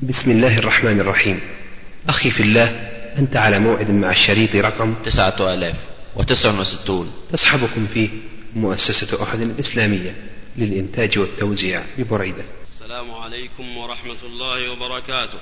بسم الله الرحمن الرحيم. أخي في الله، أنت على موعد مع الشريط رقم 9069 تصحبكم فيه مؤسسة أحد الإسلامية للإنتاج والتوزيع ببريدة. السلام عليكم ورحمة الله وبركاته.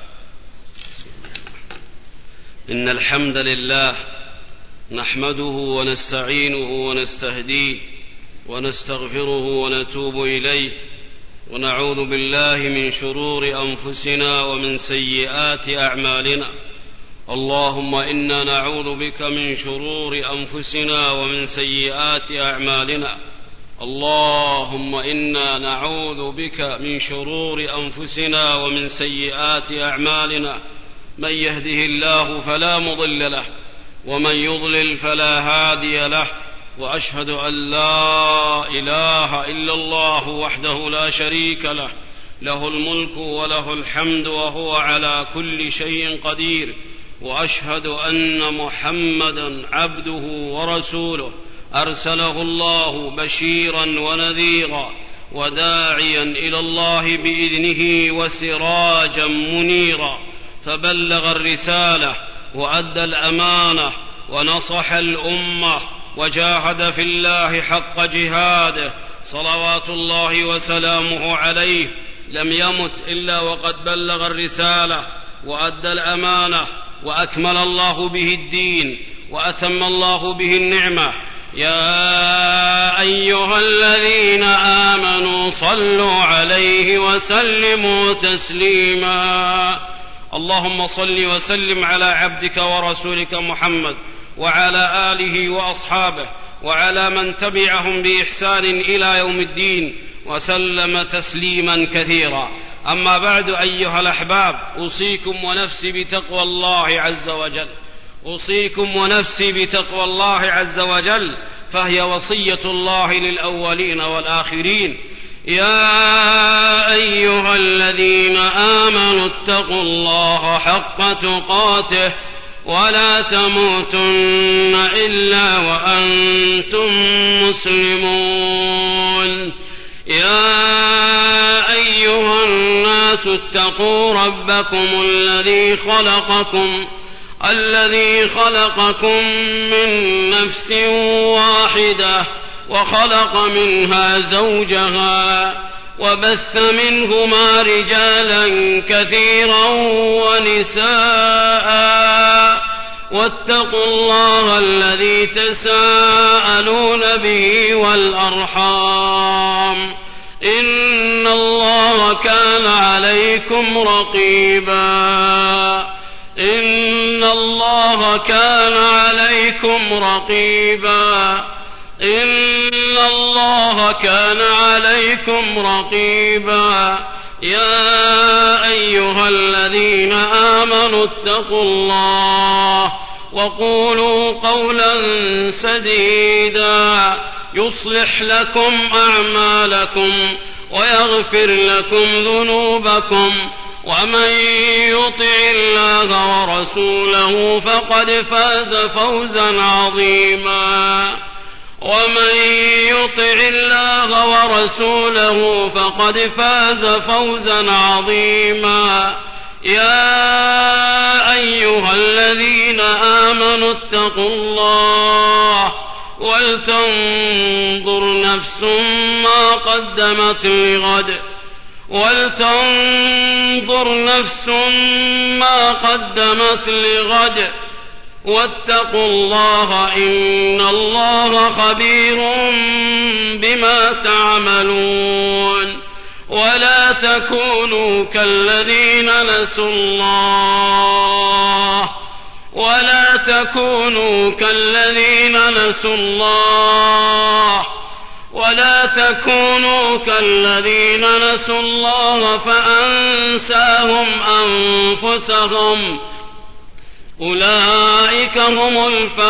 إن الحمد لله نحمده ونستعينه ونستهديه ونستغفره ونتوب إليه، ونعوذ بالله من شرور أنفسنا ومن سيئات أعمالنا. اللهم إنا نعوذ بك من شرور أنفسنا ومن سيئات أعمالنا. اللهم إنا نعوذ بك من شرور أنفسنا ومن سيئات أعمالنا. من يهده الله فلا مضل له، ومن يضلل فلا هادي له، وأشهد أن لا إله إلا الله وحده لا شريك له، له الملك وله الحمد وهو على كل شيء قدير. وأشهد أن محمدا عبده ورسوله، أرسله الله بشيرا ونذيرا وداعيا إلى الله بإذنه وسراجا منيرا، فبلغ الرسالة وأدى الأمانة ونصح الأمة وجاهد في الله حق جهاده، صلوات الله وسلامه عليه. لم يمت إلا وقد بلغ الرسالة وأدى الأمانة، وأكمل الله به الدين، وأتم الله به النعمة. يا أيها الذين آمنوا صلوا عليه وسلموا تسليما. اللهم صل وسلم على عبدك ورسولك محمد وعلى آله وأصحابه وعلى من تبعهم بإحسان إلى يوم الدين، وسلم تسليما كثيرا. أما بعد، أيها الأحباب، أوصيكم ونفسي بتقوى الله عز وجل. أوصيكم ونفسي بتقوى الله عز وجل، فهي وصية الله للأولين والآخرين. يا أيها الذين آمنوا اتقوا الله حق تقاته ولا تموتن إلا وأنتم مسلمون. يا أيها الناس اتقوا ربكم الذي خلقكم من نفس واحدة، وخلق منها زوجها، وبث منهما رجالا كثيرا ونساء، واتقوا الله الذي تساءلون به والأرحام، إن الله كان عليكم رقيبا. إن الله كان عليكم رقيبا. إن الله كان عليكم رقيبا. يا أيها الذين آمنوا اتقوا الله وقولوا قولا سديدا يصلح لكم أعمالكم ويغفر لكم ذنوبكم، ومن يطع الله ورسوله فقد فاز فوزا عظيما. ومن يطع الله ورسوله فقد فاز فوزا عظيما. يا أيها الذين آمنوا اتقوا الله ولتنظر نفس ما قدمت لغد، واتقوا الله إن الله خبير بما تعملون. ولا تكونوا كالذين نسوا الله فأنساهم أنفسهم، أولئك هم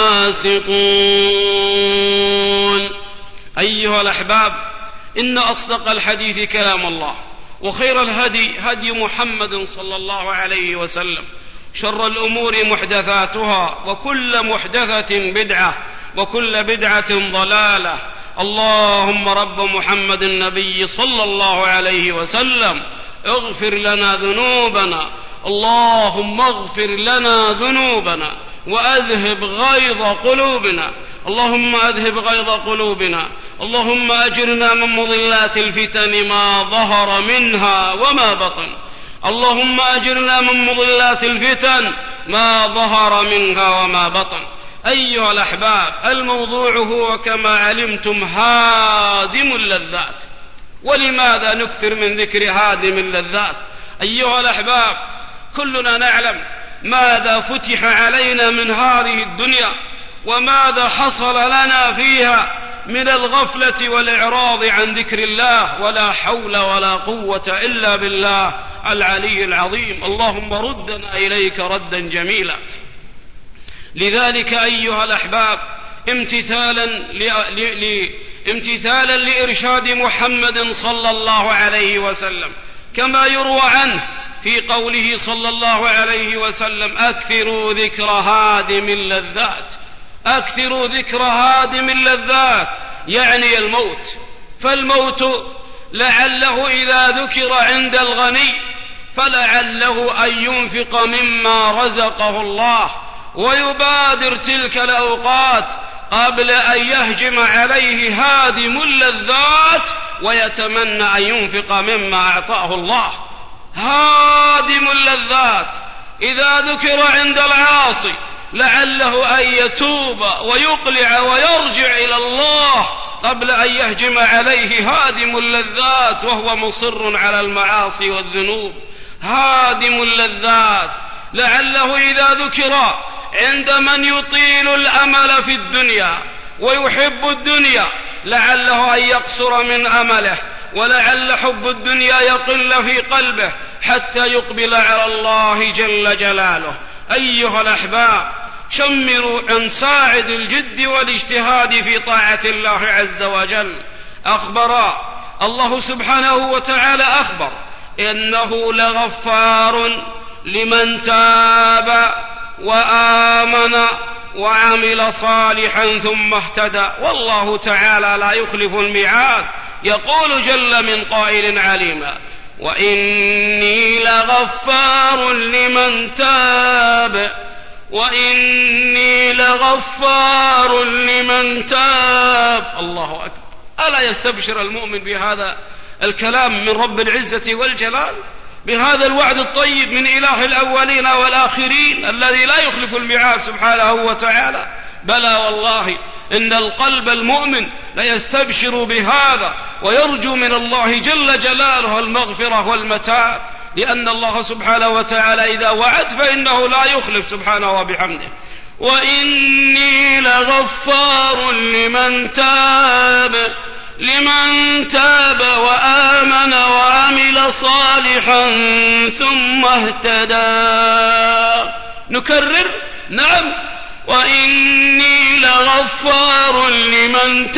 الفاسقون. أيها الأحباب، إن أصدق الحديث كلام الله، وخير الهدي هدي محمد صلى الله عليه وسلم، شر الأمور محدثاتها، وكل محدثة بدعة، وكل بدعة ضلالة. اللهم رب محمد النبي صلى الله عليه وسلم اغفر لنا ذنوبنا اللهم اغفر لنا ذنوبنا وأذهب غيظ قلوبنا، اللهم أذهب غيظ قلوبنا، اللهم أجرنا من مضلات الفتن ما ظهر منها وما بطن، اللهم أجرنا من مضلات الفتن ما ظهر منها وما بطن. أيها الأحباب، الموضوع هو كما علمتم هادم اللذات. ولماذا نكثر من ذكر هادم اللذات؟ أيها الأحباب، كلنا نعلم ماذا فتح علينا من هذه الدنيا وماذا حصل لنا فيها من الغفلة والإعراض عن ذكر الله، ولا حول ولا قوة إلا بالله العلي العظيم. اللهم ردنا إليك ردا جميلا. لذلك أيها الأحباب، امتثالا لإرشاد محمد صلى الله عليه وسلم، كما يروى عنه في قوله صلى الله عليه وسلم: أكثروا ذكر هادم اللذات. أكثروا ذكر هادم اللذات يعني الموت. فالموت لعله إذا ذكر عند الغني فلعله أن ينفق مما رزقه الله ويبادر تلك الأوقات قبل أن يهجم عليه هادم اللذات ويتمنى أن ينفق مما أعطاه الله. هادم اللذات إذا ذكر عند العاصي لعله أن يتوب ويقلع ويرجع إلى الله قبل أن يهجم عليه هادم اللذات وهو مصر على المعاصي والذنوب. هادم اللذات لعله إذا ذكر عند من يطيل الأمل في الدنيا ويحب الدنيا لعله أن يقصر من أمله، ولعل حب الدنيا يقل في قلبه حتى يقبل على الله جل جلاله. أيها الأحباب، شمروا عن ساعد الجد والاجتهاد في طاعة الله عز وجل. أخبر الله سبحانه وتعالى إنه لغفار لمن تاب وآمن وعمل صالحا ثم اهتدى، والله تعالى لا يخلف الميعاد. يقول جل من قائل عليما: وإني لغفار لمن تاب، وإني لغفار لمن تاب. الله أكبر. ألا يستبشر المؤمن بهذا الكلام من رب العزة والجلال، بهذا الوعد الطيب من إله الأولين والآخرين الذي لا يخلف الميعاد سبحانه وتعالى؟ بلى والله إن القلب المؤمن ليستبشر بهذا ويرجو من الله جل جلاله المغفرة والمتاب، لأن الله سبحانه وتعالى إذا وعد فإنه لا يخلف سبحانه وبحمده. وإني لغفار لمن تاب وآمن وعمل صالحا ثم اهتدى. نكرر: نعم، وإني لغفار لمن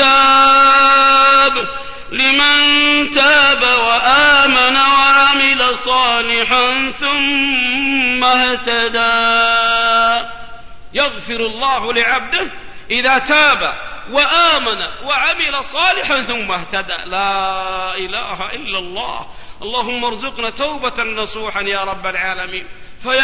تاب وآمن وعمل صالحا ثم اهتدى. يغفر الله لعبده إذا تاب وآمن وعمل صالحا ثم اهتدى. لا إله إلا الله. اللهم ارزقنا توبة نصوحا يا رب العالمين. فيا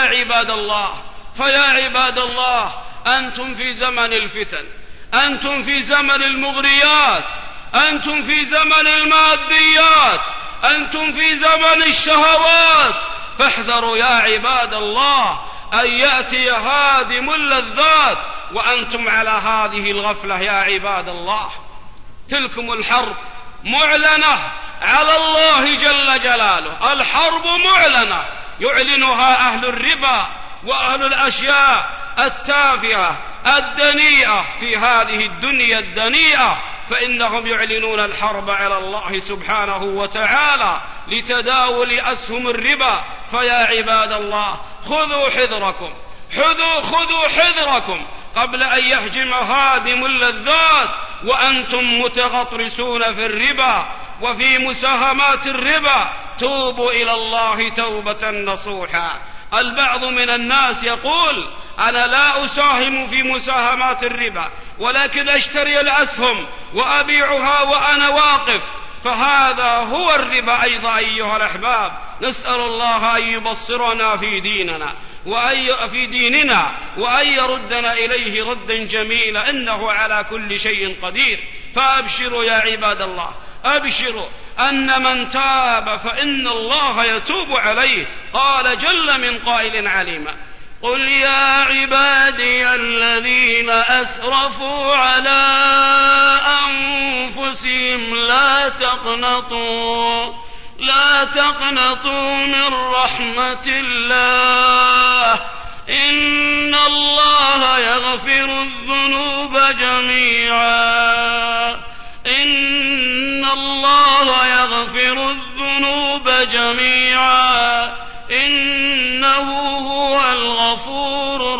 عباد الله، أنتم في زمن الفتن، أنتم في زمن المغريات، أنتم في زمن الماديات، أنتم في زمن الشهوات. فاحذروا يا عباد الله أن يأتي هادم اللذات وأنتم على هذه الغفلة يا عباد الله. تلكم الحرب معلنة على الله جل جلاله. الحرب معلنة يعلنها أهل الربا وأهل الأشياء التافهة الدنيئة في هذه الدنيا الدنيئة، فإنهم يعلنون الحرب على الله سبحانه وتعالى لتداول أسهم الربا. فيا عباد الله، خذوا حذركم قبل أن يهجم هادم اللذات وأنتم متغطرسون في الربا وفي مساهمات الربا. توبوا إلى الله توبة نصوحا. البعض من الناس يقول: أنا لا أساهم في مساهمات الربا، ولكن أشتري الأسهم وأبيعها وأنا واقف. فهذا هو الربا أيضا أيها الأحباب. نسأل الله أن يبصرنا في ديننا وأن يردنا إليه ردا جميلا، إنه على كل شيء قدير. فأبشروا يا عباد الله، أبشروا أن من تاب فإن الله يتوب عليه. قال جل من قائل عليما: قل يا عبادي الذين أسرفوا على أنفسهم لا تقنطوا من رحمة الله، إن الله يغفر الذنوب جميعا إنه هو الغفور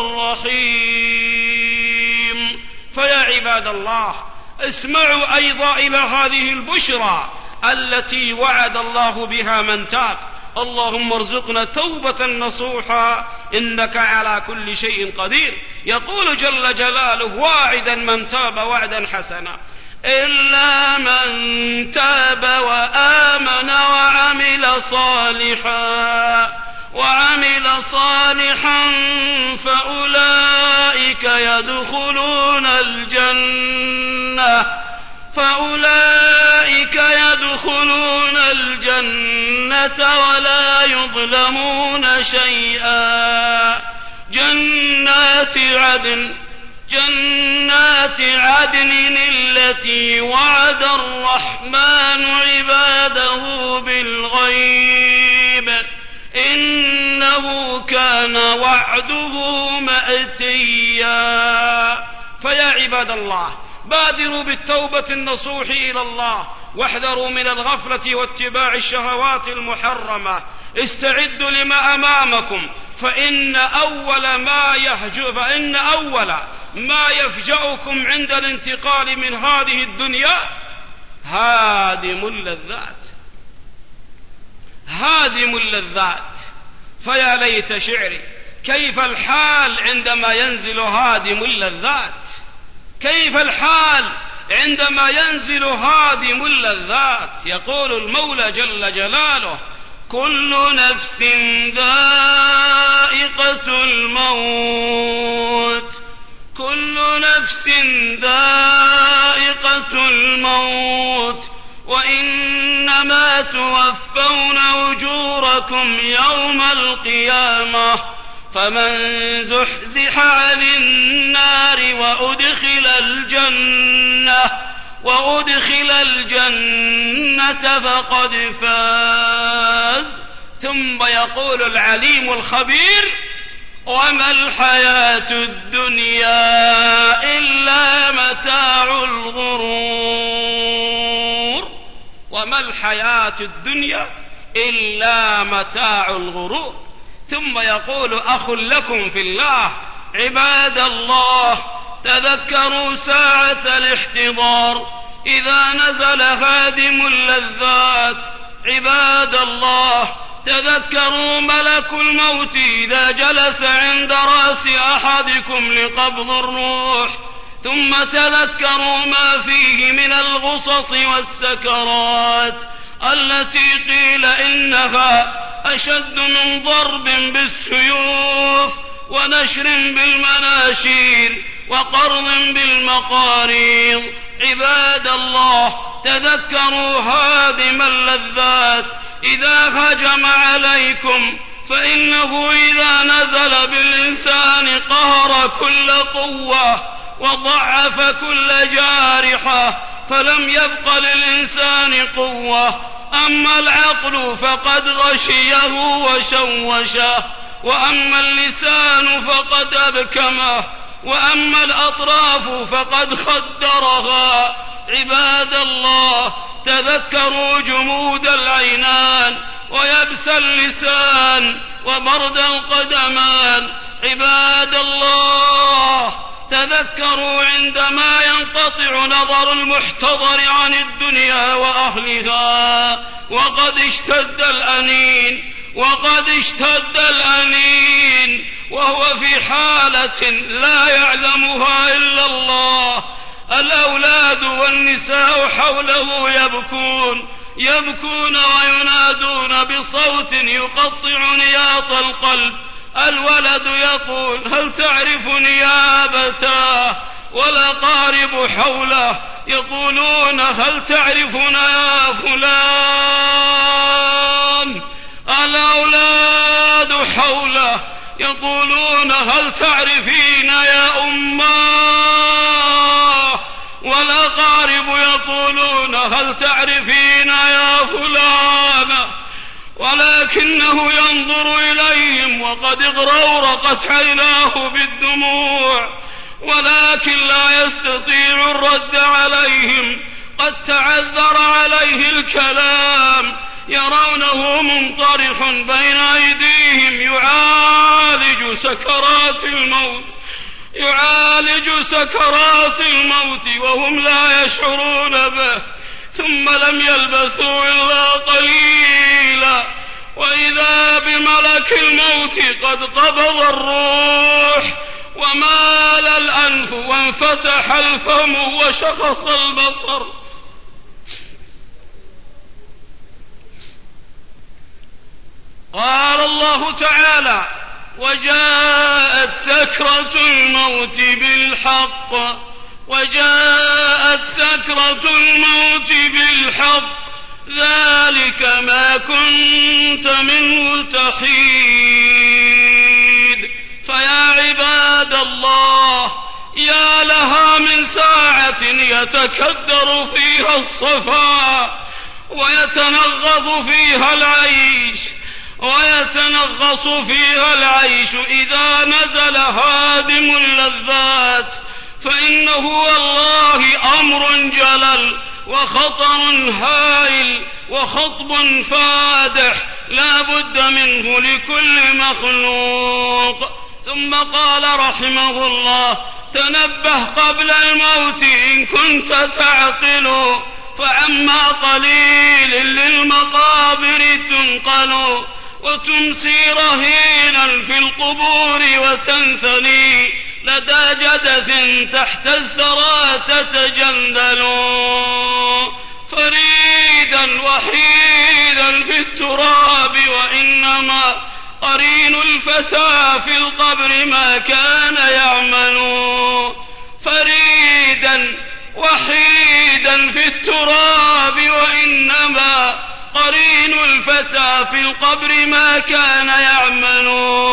الرحيم. فيا عباد الله، اسمعوا أيضا إلى هذه البشرى التي وعد الله بها من تاب. اللهم ارزقنا توبة نصوحا إنك على كل شيء قدير. يقول جل جلاله واعدا من تاب وعدا حسنا: إلا من تاب وآمن وعمل صالحا فأولئك يدخلون الجنة ولا يظلمون شيئا. جنات عدن التي وعد الرحمن عباده بالغيب إنه كان وعده مأتيا. فيا عباد الله، بادروا بالتوبة النصوح إلى الله، واحذروا من الغفلة واتباع الشهوات المحرمة. استعدوا لما أمامكم، فإن أول ما يفجأكم عند الانتقال من هذه الدنيا هادم اللذات. فيا ليت شعري كيف الحال عندما ينزل هادم اللذات. يقول المولى جل جلاله: كل نفس ذائقة الموت وإنما توفون أجوركم يوم القيامة، فمن زحزح عن النار وأدخل الجنة فقد فاز. ثم يقول العليم الخبير: وما الحياة الدنيا إلا متاع الغرور. ثم يقول: أخ لكم في الله عباد الله، تذكروا ساعة الاحتضار إذا نزل هادم اللذات. عباد الله، تذكروا ملك الموت إذا جلس عند رأس أحدكم لقبض الروح. ثم تذكروا ما فيه من الغصص والسكرات التي قيل إنها أشد من ضرب بالسيوف ونشر بالمناشير وقرض بالمقاريض. عباد الله، تذكروا هادم اللذات إذا هجم عليكم، فإنه إذا نزل بالإنسان قهر كل قوة وضعف كل جارحة، فلم يبق للإنسان قوة. أما العقل فقد غشيه وشوشه، وأما اللسان فقد أبكمه، وأما الأطراف فقد خدرها. عباد الله، تذكروا جمود العينان ويبس اللسان وبرد القدمان. عباد الله، تذكروا عندما ينقطع نظر المحتضر عن الدنيا وأهلها وقد اشتد الأنين وهو في حالة لا يعلمها إلا الله. الأولاد والنساء حوله يبكون، يبكون وينادون بصوت يقطع نياط القلب. الولد يقول: هل تعرفني يا أبتاه؟ والأقارب حوله يقولون: هل تعرفنا يا فلان؟ الأولاد حوله يقولون: هل تعرفين يا أماه؟ والأقارب يقولون: هل تعرفين يا فلانة؟ ولكنه ينظر إليهم وقد اغرورقت عيناه بالدموع، ولكن لا يستطيع الرد عليهم، قد تعذر عليه الكلام. يرونه منطرح بين أيديهم يعالج سكرات الموت وهم لا يشعرون به. ثم لم يلبثوا إلا قليلا وإذا بملك الموت قد قبض الروح ومال الأنف وانفتح الفم وشخص البصر. قال الله تعالى: وجاءت سكرة الموت بالحق ذلك ما كنت منه تحيد. فيا عباد الله، يا لها من ساعة يتكدر فيها الصفا ويتنغص فيها العيش إذا نزل هادم اللذات، فإنه والله أمر جلل وخطر هائل وخطب فادح لا بد منه لكل مخلوق. ثم قال رحمه الله: تنبه قبل الموت إن كنت تعقل، فعما قليل للمقابر تنقل، وتمسي رهينا في القبور وتنثني لدى جدث تحت الثرى تتجندل. فريدا وحيدا في التراب وإنما قرين الفتى في القبر ما كان يعمل. فريدا وحيدا في التراب وإنما قرين الفتى في القبر ما كان يعمل.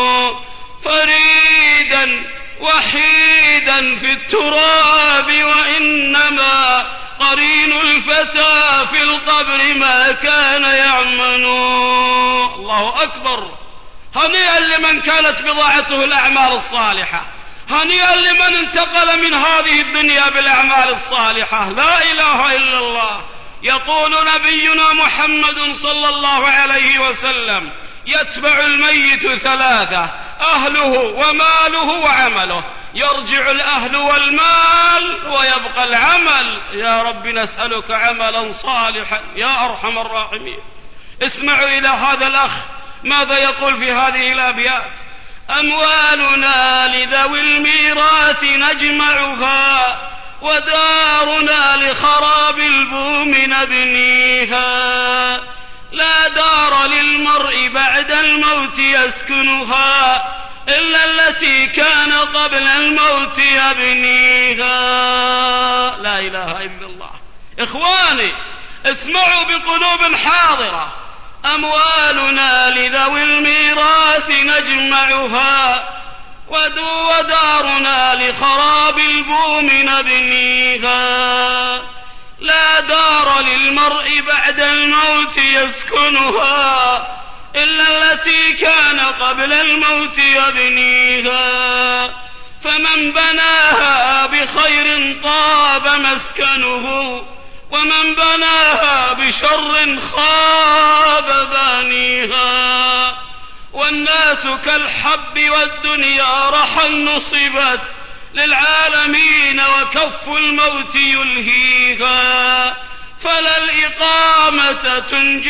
فريدا وحيدا في التراب وإنما قرين الفتى في القبر ما كان يعمل. الله أكبر! هنيئا لمن كانت بضاعته الأعمال الصالحة، هنيئا لمن انتقل من هذه الدنيا بالأعمال الصالحة. لا إله إلا الله. يقول نبينا محمد صلى الله عليه وسلم: يتبع الميت ثلاثة: أهله وماله وعمله. يرجع الأهل والمال ويبقى العمل. يا رب نسألك عملا صالحا يا أرحم الراحمين. اسمعوا إلى هذا الأخ ماذا يقول في هذه الأبيات: أموالنا لذوي الميراث نجمعها، ودارنا لخراب البوم نبنيها. لا دار للمرء بعد الموت يسكنها إلا التي كان قبل الموت يبنيها. لا إله إلا الله. إخواني، اسمعوا بقلوب حاضرة: أموالنا لذوي الميراث نجمعها، ودارنا لخراب البوم نبنيها. لا دار للمرء بعد الموت يسكنها إلا التي كان قبل الموت يبنيها. فمن بناها بخير طاب مسكنه، ومن بناها بشر خاب بانيها. والناس كالحب والدنيا رحى نصبت للعالمين وكف الموت يلهيها. فلا الإقامة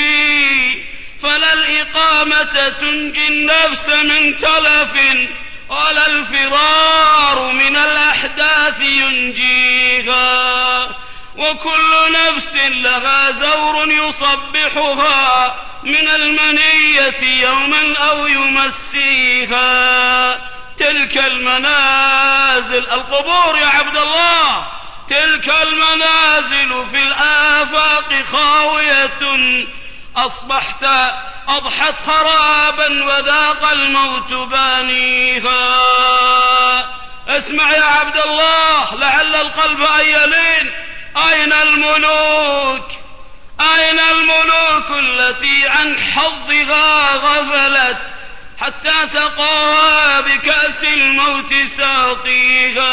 تنجي النفس من تلف، ولا الفرار من الأحداث ينجيها. وكل نفس لها زور يصبحها من المنية يوما أو يمسيها. تلك المنازل القبور يا عبد الله، تلك المنازل في الآفاق خاوية، أضحت خرابا وذاق الموت بانيها. اسمع يا عبد الله لعل القلب أن يلين. أين الملوك؟ أين الملوك التي عن حظها غفلت حتى سقاها بكأس الموت ساقيها؟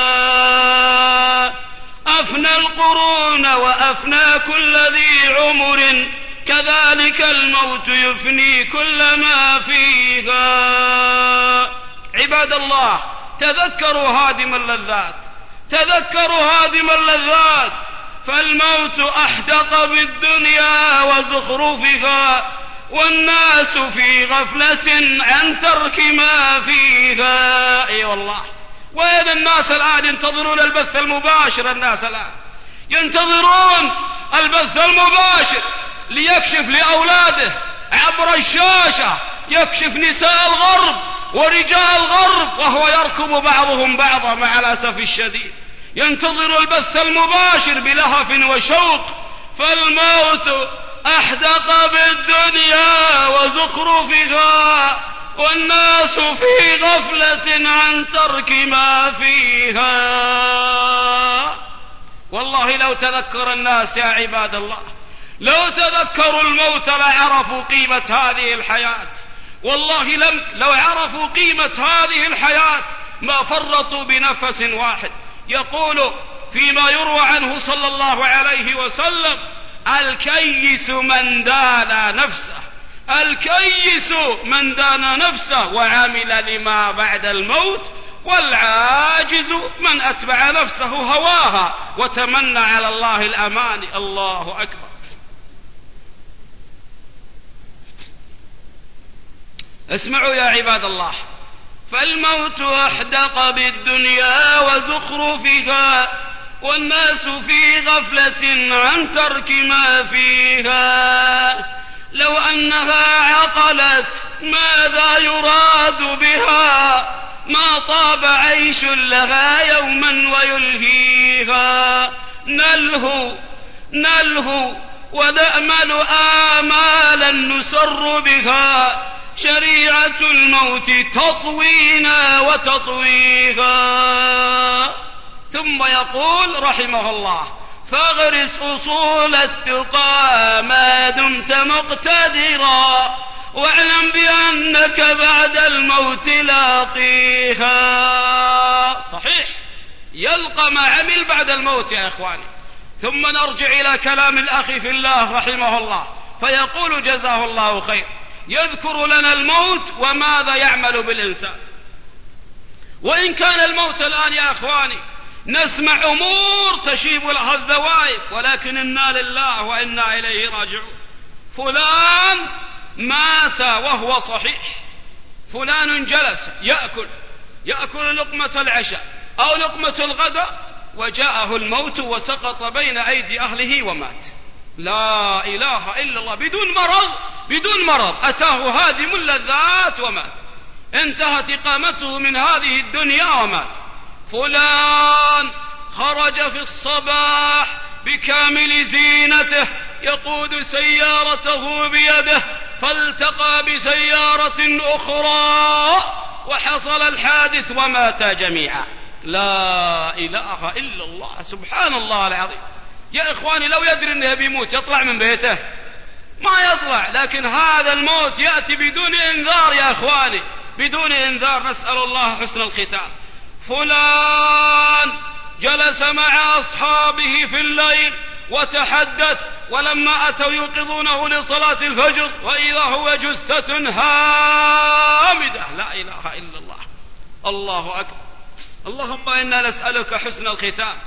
أفنى القرون وأفنى كل ذي عمر، كذلك الموت يفني كل ما فيها. عباد الله، تذكروا هادم اللذات، تذكروا هادم اللذات، فالموت أحدق بالدنيا وزخرفها، والناس في غفلة عن ترك ما فيها. اي والله، وين الناس الآن ينتظرون البث المباشر؟ الناس الآن ينتظرون البث المباشر ليكشف لأولاده عبر الشاشة، يكشف نساء الغرب ورجال الغرب وهو يركب بعضهم بعضا. مع الأسف الشديد ينتظر البث المباشر بلهف وشوق، فالموت أحدق بالدنيا وزخرفها، والناس في غفلة عن ترك ما فيها. والله لو تذكر الناس يا عباد الله، لو تذكروا الموت لعرفوا قيمة هذه الحياة. والله لو عرفوا قيمة هذه الحياة ما فرطوا بنفس واحد. يقول فيما يروى عنه صلى الله عليه وسلم: الكيس من دان نفسه، الكيس من دان نفسه وعمل لما بعد الموت، والعاجز من أتبع نفسه هواها وتمنى على الله الأماني. الله أكبر. اسمعوا يا عباد الله، فالموت أحدق بالدنيا وزخرفها، والناس في غفلة عن ترك ما فيها. لو أنها عقلت ماذا يراد بها، ما طاب عيش لها يوما ويلهيها. نلهو ونأمل آمالا نسر بها، شريعة الموت تطوينا وتطويها. ثم يقول رحمه الله: فاغرس أصول التقى ما دمت مقتدرا، واعلم بأنك بعد الموت لاقيها. صحيح، يلقى ما عمل بعد الموت يا إخواني. ثم نرجع إلى كلام الأخ في الله رحمه الله، فيقول جزاه الله خير، يذكر لنا الموت وماذا يعمل بالإنسان. وإن كان الموت الآن يا أخواني نسمع أمور تشيب لها الذوائب، ولكن إنا لله وإنا إليه راجعون. فلان مات وهو صحيح، فلان جلس يأكل لقمة العشاء أو لقمة الغداء، وجاءه الموت وسقط بين أيدي أهله ومات. لا إله إلا الله، بدون مرض أتاه هادم اللذات ومات، انتهت إقامته من هذه الدنيا ومات. فلان خرج في الصباح بكامل زينته يقود سيارته بيده، فالتقى بسيارة أخرى وحصل الحادث وماتا جميعا. لا إله إلا الله، سبحان الله العظيم. يا إخواني لو يدري أنه بيموت يطلع من بيته؟ ما يطلع. لكن هذا الموت يأتي بدون إنذار يا إخواني، بدون إنذار. نسأل الله حسن الختام. فلان جلس مع أصحابه في الليل وتحدث، ولما أتوا يوقظونه لصلاة الفجر وإذا هو جثة هامدة. لا إله إلا الله، الله أكبر. اللهم إنا نسألك حسن الختام.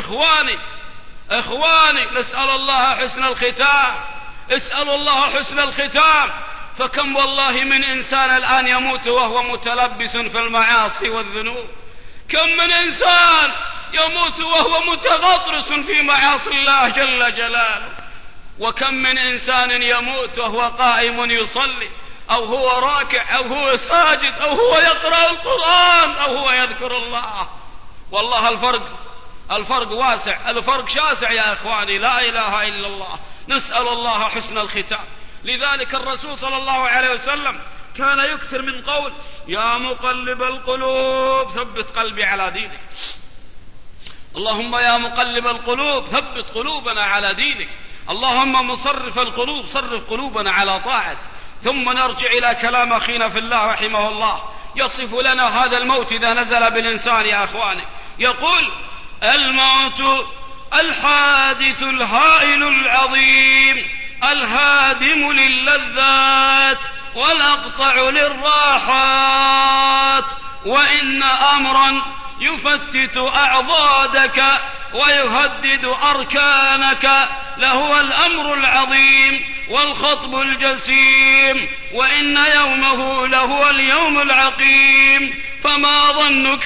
إخواني نسأل الله حسن الختام، اسألوا الله حسن الختام. فكم والله من إنسان الآن يموت وهو متلبس في المعاصي والذنوب. كم من إنسان يموت وهو متغطرس في معاصي الله جل جلاله. وكم من إنسان يموت وهو قائم يصلي، أو هو راكع، أو هو ساجد، أو هو يقرأ القرآن، أو هو يذكر الله. والله الفرق واسع، الفرق شاسع يا إخواني. لا إله إلا الله. نسأل الله حسن الختام. لذلك الرسول صلى الله عليه وسلم كان يكثر من قول: يا مقلب القلوب ثبت قلبي على دينك. اللهم يا مقلب القلوب ثبت قلوبنا على دينك. اللهم مصرف القلوب صرف قلوبنا على طاعتك. ثم نرجع إلى كلام أخينا في الله رحمه الله، يصف لنا هذا الموت إذا نزل بالإنسان يا أخواني. يقول: الموت الحادث الهائل العظيم، الهادم للذات والأقطع للراحات، وإن أمرا يفتت أعضادك ويهدد أركانك لهو الأمر العظيم والخطب الجسيم، وإن يومه لهو اليوم العقيم. فما ظنك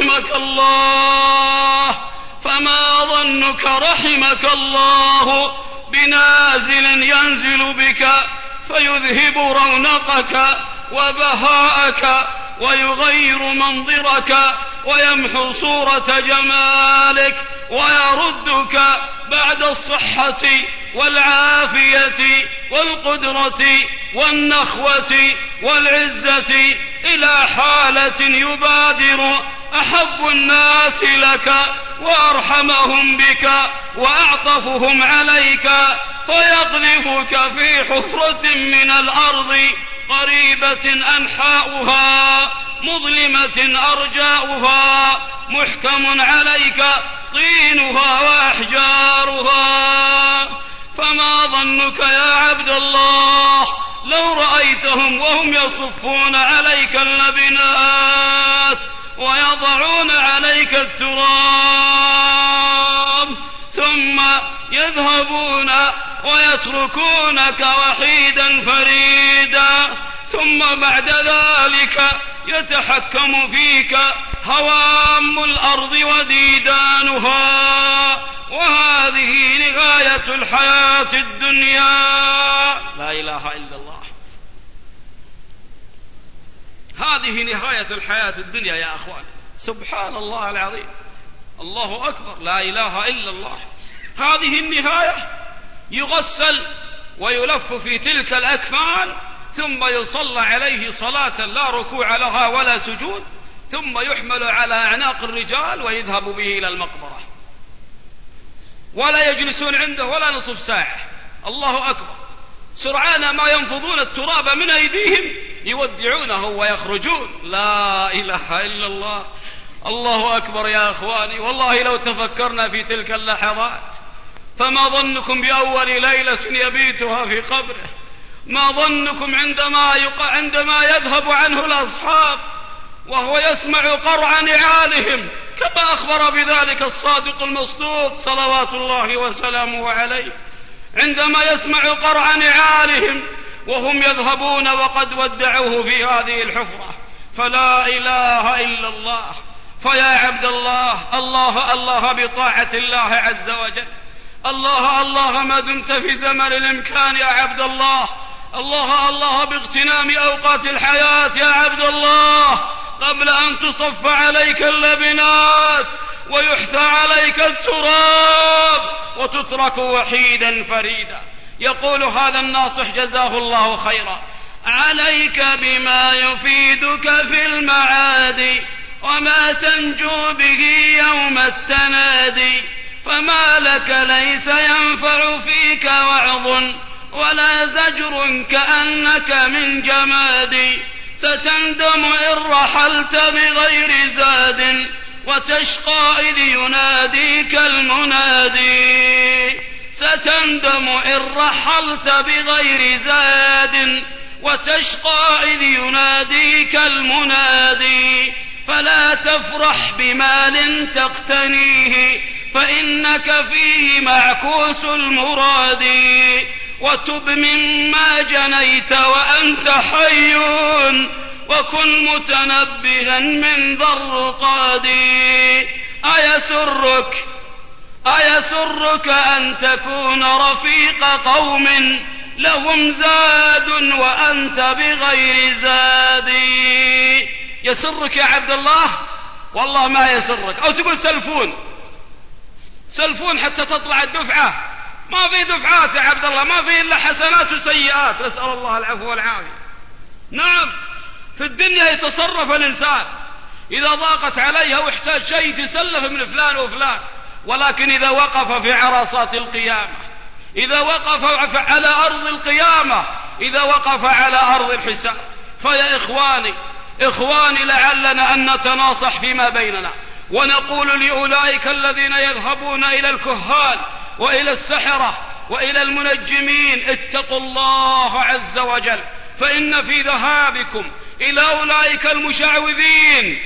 رحمك الله بنازل ينزل بك فيذهب رونقك وبهاءك ويغير منظرك ويمحو صورة جمالك ويردك بعد الصحة والعافية والقدرة والنخوة والعزة إلى حالة يبادر أحب الناس لك وأرحمهم بك وأعطفهم عليك، فيقذفك في حفرة من الأرض قريبة أنحاؤها مظلمة أرجاؤها، محكم عليك طينها وأحجارها. فما ظنك يا عبد الله لو رأيتهم وهم يصفون عليك اللبنات ويضعون عليك التراب، ثم يذهبون ويتركونك وحيدا فريدا، ثم بعد ذلك يتحكم فيك هوام الأرض وديدانها. وهذه نهاية الحياة الدنيا. لا إله إلا الله. هذه نهاية الحياة الدنيا يا أخوان. سبحان الله العظيم، الله أكبر، لا إله إلا الله. هذه النهاية. يغسل ويلف في تلك الأكفان، ثم يصلى عليه صلاة لا ركوع لها ولا سجود، ثم يحمل على أعناق الرجال ويذهب به إلى المقبرة، ولا يجلسون عنده ولا نصف ساعة. الله أكبر. سرعان ما ينفضون التراب من أيديهم يودعونه ويخرجون. لا إله إلا الله. الله أكبر يا أخواني. والله لو تفكرنا في تلك اللحظات، فما ظنكم بأول ليلة يبيتها في قبره؟ ما ظنكم عندما يذهب عنه الأصحاب وهو يسمع قرع نعالهم، كما أخبر بذلك الصادق المصدوق صلوات الله وسلامه عليه، عندما يسمع قرع نعالهم وهم يذهبون وقد ودعوه في هذه الحفرة. فلا إله إلا الله. فيا عبد الله، الله الله بطاعة الله عز وجل. الله الله ما دمت في زمن الإمكان يا عبد الله. الله الله باغتنام أوقات الحياة يا عبد الله، قبل أن تصف عليك اللبنات ويحثى عليك التراب وتترك وحيدا فريدا. يقول هذا الناصح جزاه الله خيرا: عليك بما يفيدك في المعاد وما تنجو به يوم التنادي، فما لك ليس ينفع فيك وعظ ولا زجر كأنك من جماد، ستندم إن رحلت بغير زاد وتشقى إذ يناديك المنادي. ستندم إن رحلت بغير زاد وتشقى إذ يناديك المنادي. فلا تفرح بمال تقتنيه فإنك فيه معكوس المراد، وتب مما جنيت وأنت حي وكن متنبها من ذا الرقاد. أيسرك أن تكون رفيق قوم لهم زاد وأنت بغير زاد؟ يسرك يا عبد الله؟ والله ما يسرك. أو تقول سلفون حتى تطلع الدفعة. ما في دفعات يا عبد الله، ما في إلا حسنات وسيئات، نسأل الله العفو والعافية. نعم، في الدنيا يتصرف الإنسان إذا ضاقت عليها واحتاج شيء تسلف من فلان وفلان، ولكن إذا وقف في عرصات القيامة، إذا وقف على أرض القيامة، إذا وقف على أرض الحساب، فيا إخواني لعلنا أن نتناصح فيما بيننا ونقول لأولئك الذين يذهبون إلى الكهان وإلى السحرة وإلى المنجمين: اتقوا الله عز وجل، فإن في ذهابكم إلى أولئك المشعوذين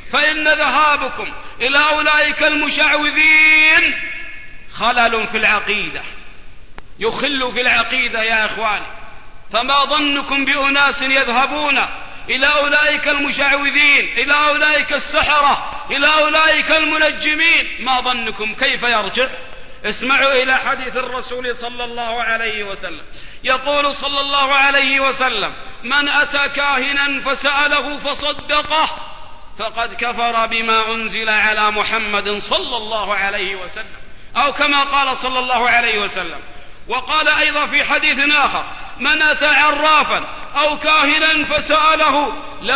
خلل في العقيدة، يخل في العقيدة يا إخواني. فما ظنكم بأناس يذهبون إلى أولئك المشعوذين، إلى أولئك السحرة، إلى أولئك المنجمين؟ ما ظنكم كيف يرجع؟ اسمعوا إلى حديث الرسول صلى الله عليه وسلم، يقول صلى الله عليه وسلم: من أتى كاهنا فسأله فصدقه فقد كفر بما أنزل على محمد صلى الله عليه وسلم، أو كما قال صلى الله عليه وسلم. وقال أيضا في حديث آخر: من أتى عرافا أو كاهنا فسأله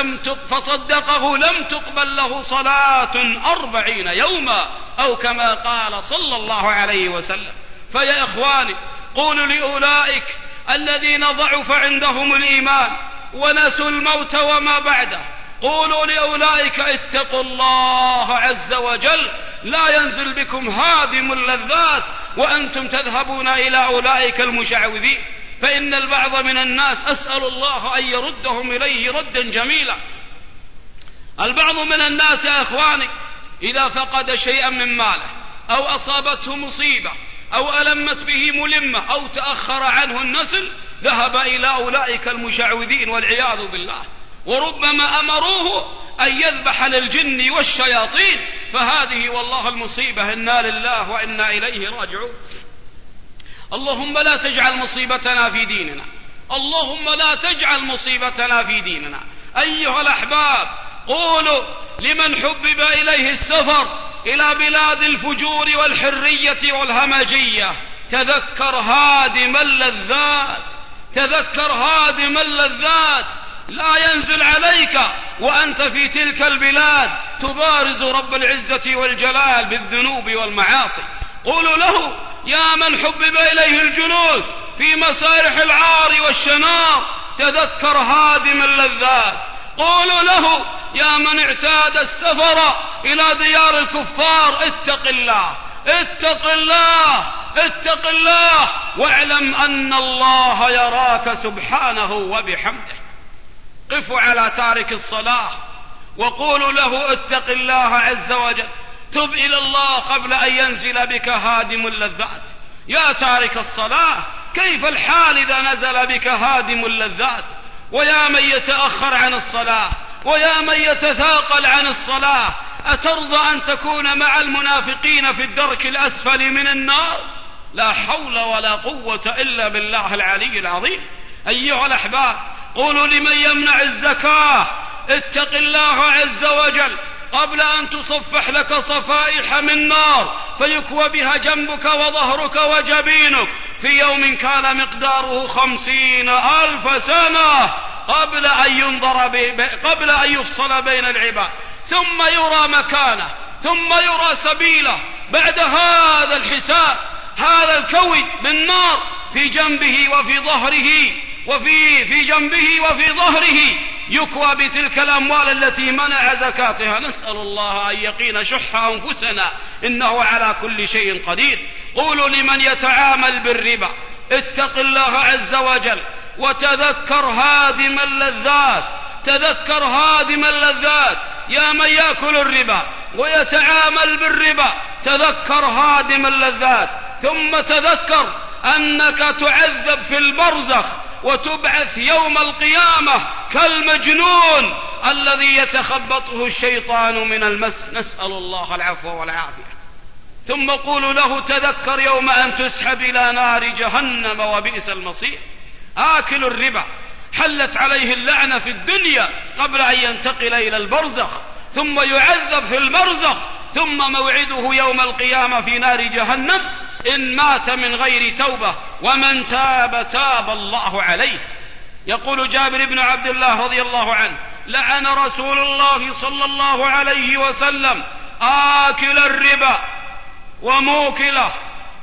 فصدقه لم تقبل له صلاة 40 يوما، أو كما قال صلى الله عليه وسلم. فيا إخواني، قولوا لأولئك الذين ضعف عندهم الإيمان ونسوا الموت وما بعده، قولوا لأولئك: اتقوا الله عز وجل، لا ينزل بكم هادم اللذات وأنتم تذهبون إلى أولئك المشعوذين. فإن البعض من الناس أسأل الله أن يردهم إليه ردا جميلا. البعض من الناس يا إخواني إذا فقد شيئا من ماله أو أصابته مصيبة أو ألمت به ملمة أو تأخر عنه النسل ذهب إلى أولئك المشعوذين والعياذ بالله، وربما أمروه أن يذبح للجن والشياطين. فهذه والله المصيبة، إنا لله وإنا إليه راجعون. اللهم لا تجعل مصيبتنا في ديننا، اللهم لا تجعل مصيبتنا في ديننا. أيها الأحباب، قولوا لمن حبب إليه السفر إلى بلاد الفجور والحرية والهمجية: تذكر هادم اللذات، تذكر هادم اللذات. لا ينزل عليك وأنت في تلك البلاد تبارز رب العزة والجلال بالذنوب والمعاصي. قولوا له: يا من حبب إليه الجلوس في مسارح العار والشنار: تذكر هادم اللذات. قولوا له: يا من اعتاد السفر إلى ديار الكفار: اتق الله، اتق الله، اتق الله، واعلم أن الله يراك سبحانه وبحمده. قفوا على تارك الصلاة وقولوا له: اتق الله عز وجل، تب إلى الله قبل أن ينزل بك هادم اللذات. يا تارك الصلاة، كيف الحال إذا نزل بك هادم اللذات؟ ويا من يتأخر عن الصلاة، ويا من يتثاقل عن الصلاة، أترضى أن تكون مع المنافقين في الدرك الأسفل من النار؟ لا حول ولا قوة إلا بالله العلي العظيم. أيها الأحباب، قولوا لمن يمنع الزكاة: اتق الله عز وجل قبل أن تصفح لك صفائح من نار فيكوى بها جنبك وظهرك وجبينك في يوم كان مقداره 50,000 سنة قبل أن يفصل بين العباد، ثم يرى مكانه، ظلم يرى سبيله بعد هذا الحساب. هذا الكوي بالنار في جنبه وفي ظهره وفي جنبه وفي ظهره يكوى بتلك الأموال التي منع زكاتها. نسأل الله أن يقين شح أنفسنا إنه على كل شيء قدير. قولوا لمن يتعامل بالربا: اتق الله عز وجل وتذكر هادم اللذات، تذكر هادم اللذات. يا من يأكل الربا ويتعامل بالربا تذكر هادم اللذات، ثم تذكر أنك تعذب في البرزخ وتبعث يوم القيامة كالمجنون الذي يتخبطه الشيطان من المس، نسأل الله العفو والعافية. ثم قولوا له تذكر يوم أن تسحب إلى نار جهنم وبئس المصير. آكل الربا حلت عليه اللعنة في الدنيا قبل أن ينتقل إلى البرزخ، ثم يعذب في البرزخ، ثم موعده يوم القيامة في نار جهنم إن مات من غير توبة، ومن تاب تاب الله عليه. يقول جابر بن عبد الله رضي الله عنه: لعن رسول الله صلى الله عليه وسلم آكل الربا وموكله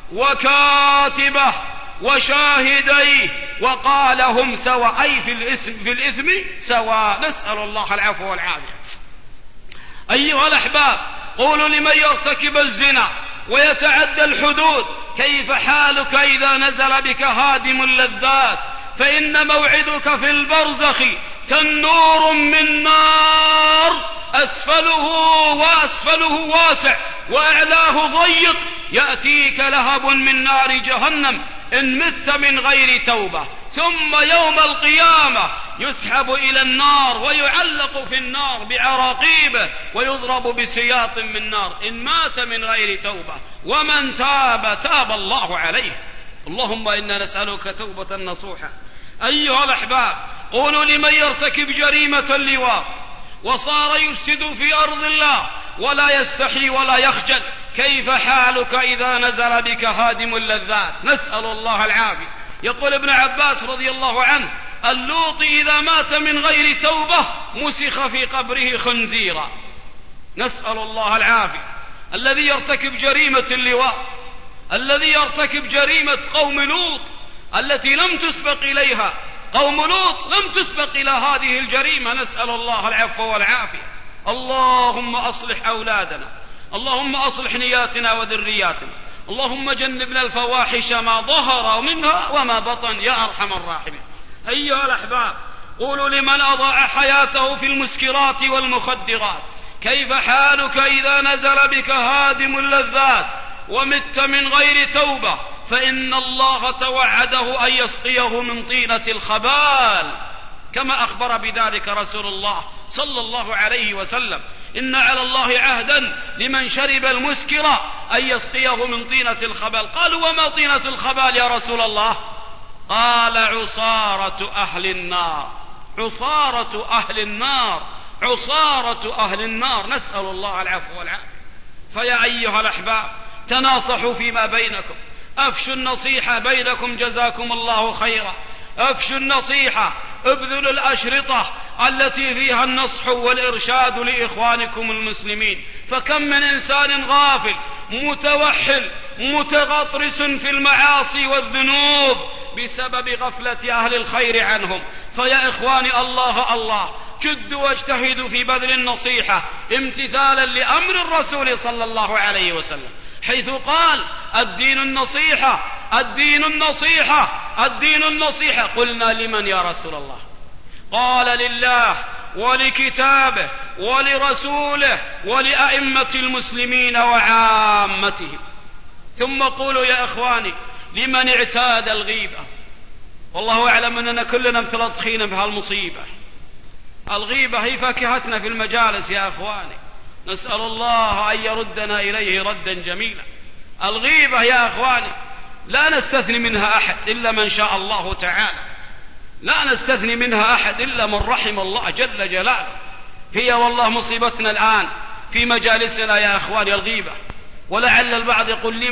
وكاتبه وشاهديه، وقال هم سواء، أي في الإثم سواء، نسأل الله العفو والعافية. أيها الأحباب، قولوا لمن يرتكب الزنا ويتعدى الحدود: كيف حالك إذا نزل بك هادم اللذات؟ فإن موعدك في البرزخ تنور من نار، أسفله واسع وأعلاه ضيق، يأتيك لهب من نار جهنم إن مت من غير توبة، ثم يوم القيامة يسحب إلى النار ويعلق في النار بعراقيبه ويضرب بسياط من نار إن مات من غير توبة، ومن تاب تاب الله عليه. اللهم إنا نسألك توبة نصوحة. أيها الأحباب، قولوا لمن يرتكب جريمة اللواط وصار يفسد في أرض الله ولا يستحي ولا يخجل: كيف حالك إذا نزل بك هادم اللذات؟ نسأل الله العافية. يقول ابن عباس رضي الله عنه: اللوط إذا مات من غير توبة مسخ في قبره خنزيرا، نسأل الله العافية. الذي يرتكب جريمة اللواط، الذي يرتكب جريمة قوم لوط التي لم تسبق إليها، قوم لوط لم تسبق إلى هذه الجريمة، نسأل الله العفو والعافية. اللهم أصلح أولادنا، اللهم أصلح نياتنا وذرياتنا، اللهم جنبنا الفواحش ما ظهر منها وما بطن يا أرحم الراحمين. أيها الأحباب، قولوا لمن أضاع حياته في المسكرات والمخدرات: كيف حالك إذا نزل بك هادم اللذات ومت من غير توبة؟ فإن الله توعده أن يسقيه من طينة الخبال، كما أخبر بذلك رسول الله صلى الله عليه وسلم: إن على الله عهدا لمن شرب المسكر أن يسقيه من طينة الخبال. قالوا: وما طينة الخبال يا رسول الله؟ قال: عصارة أهل النار، عصارة أهل النار، عصارة أهل النار، نسأل الله العفو والعافية. فيا أيها الأحباب، تناصحوا فيما بينكم، أفشوا النصيحة بينكم جزاكم الله خيرا، أفشوا النصيحة، ابذلوا الأشرطة التي فيها النصح والإرشاد لإخوانكم المسلمين. فكم من إنسان غافل متوحل متغطرس في المعاصي والذنوب بسبب غفلة أهل الخير عنهم. فيا إخواني، الله الله، جدوا واجتهدوا في بذل النصيحة امتثالا لأمر الرسول صلى الله عليه وسلم، حيث قال: الدين النصيحة، الدين النصيحة، الدين النصيحة. قلنا: لمن يا رسول الله؟ قال: لله ولكتابه ولرسوله ولأئمة المسلمين وعامتهم. ثم قولوا يا إخواني: لمن اعتاد الغيبة؟ والله أعلم أننا كلنا متلطخين بها المصيبة. الغيبة هي فاكهتنا في المجالس يا إخواني، نسأل الله أن يردنا إليه ردا جميلا. الغيبة يا إخواني لا نستثني منها أحد إلا من شاء الله تعالى، لا نستثني منها أحد إلا من رحم الله جل جلاله. هي والله مصيبتنا الآن في مجالسنا يا إخواني الغيبة. ولعل البعض يقول: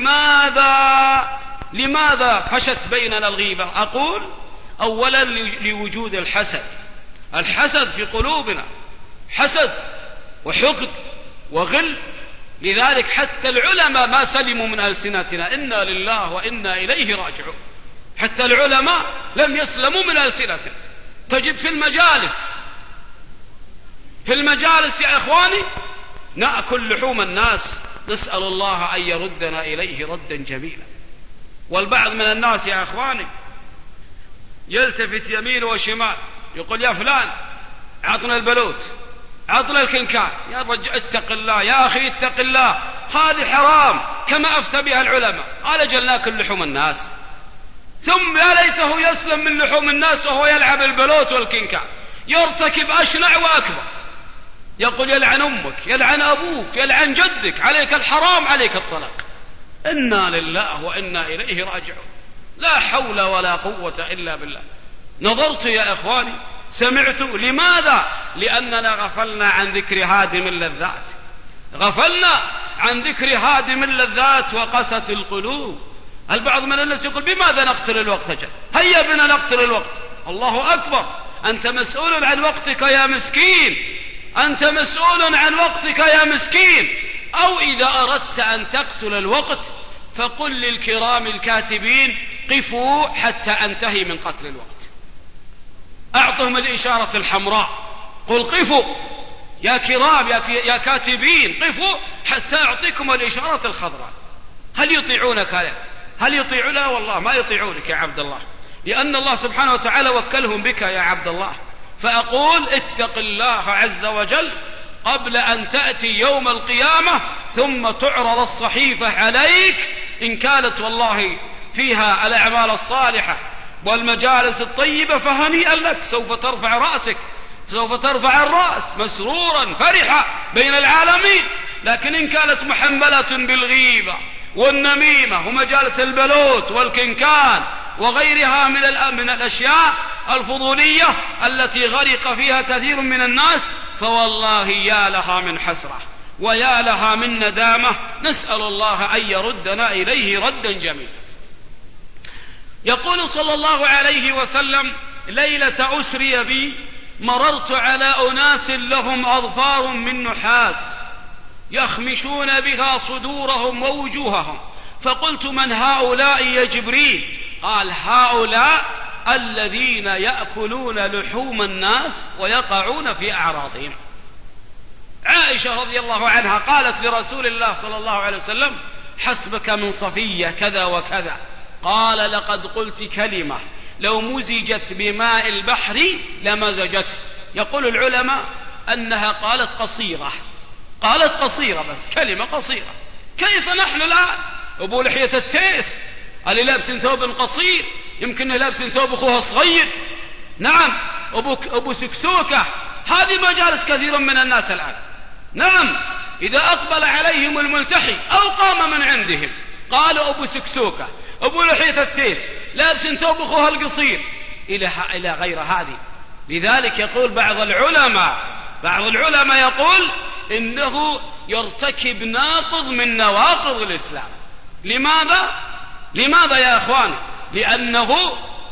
لماذا فشت بيننا الغيبة؟ أقول: أولا لوجود الحسد، الحسد في قلوبنا، حسد وحقد وغل. لذلك حتى العلماء ما سلموا من ألسنتنا، إنا لله وإنا إليه راجعون. حتى العلماء لم يسلموا من ألسنتنا. تجد في المجالس يا إخواني نأكل لحوم الناس، نسأل الله أن يردنا إليه ردا جميلا. والبعض من الناس يا إخواني يلتفت يمين وشمال، يقول: يا فلان عطنا البلوت، عطنا الكنكان. يا رجل اتق الله، يا أخي اتق الله، هذه حرام كما أفتى بها العلماء. قال: أجل ناكل لحوم الناس، ثم يا ليته يسلم من لحوم الناس وهو يلعب البلوت والكنكان، يرتكب أشنع وأكبر، يقول يلعن أمك، يلعن أبوك، يلعن جدك، عليك الحرام، عليك الطلاق. إنا لله وإنا إليه راجعون. لا حول ولا قوة إلا بالله. نظرت يا إخواني، سمعت. لماذا؟ لأننا غفلنا عن ذكر هادم اللذات، غفلنا عن ذكر هادم اللذات وقست القلوب. البعض من الناس يقول بماذا نقتل الوقت؟ هيا بنا نقتل الوقت. الله أكبر، أنت مسؤول عن وقتك يا مسكين، أنت مسؤول عن وقتك يا مسكين. أو إذا أردت أن تقتل الوقت فقل للكرام الكاتبين قفوا حتى أنتهي من قتل الوقت، أعطهم الإشارة الحمراء، قل قفوا يا كرام يا كاتبين، قفوا حتى أعطيكم الإشارة الخضراء. هل يطيعونك؟ هل يطيعون؟ والله ما يطيعونك يا عبد الله، لأن الله سبحانه وتعالى وكلهم بك يا عبد الله. فأقول اتق الله عز وجل قبل أن تأتي يوم القيامة ثم تعرض الصحيفة عليك، إن كانت والله فيها الأعمال الصالحة والمجالس الطيبة فهنيئا لك، سوف ترفع رأسك، سوف ترفع الرأس مسرورا فرحا بين العالمين. لكن إن كانت محملة بالغيبة والنميمة ومجالس البلوت والكنكان وغيرها من الأشياء الفضولية التي غرق فيها كثير من الناس، فوالله يا لها من حسرة ويا لها من ندامة. نسأل الله أن يردنا إليه ردا جميلا. يقول صلى الله عليه وسلم ليلة أسري بي مررت على أناس لهم أظفار من نحاس يخمشون بها صدورهم ووجوههم، فقلت من هؤلاء يا جبريل؟ قال هؤلاء الذين يأكلون لحوم الناس ويقعون في أعراضهم. عائشة رضي الله عنها قالت لرسول الله صلى الله عليه وسلم حسبك من صفية كذا وكذا، قال لقد قلت كلمة لو مزجت بماء البحر لمزجته. يقول العلماء أنها قالت قصيرة، قالت قصيرة بس كلمة قصيرة. كيف نحن الآن؟ أبو لحية التيس اللي لابس ثوب قصير يمكن لابس ثوب أخوها الصغير، نعم أبو سكسوكة، هذه مجالس كثير من الناس الآن. نعم إذا أقبل عليهم الملتحي أو قام من عندهم قالوا أبو سكسوكة، أبو لحية التيس، لابس ثوب أخوها القصير، إلى غير هذه. لذلك يقول بعض العلماء يقول إنه يرتكب ناقض من نواقض الإسلام. لماذا يا أخوان؟ لأنه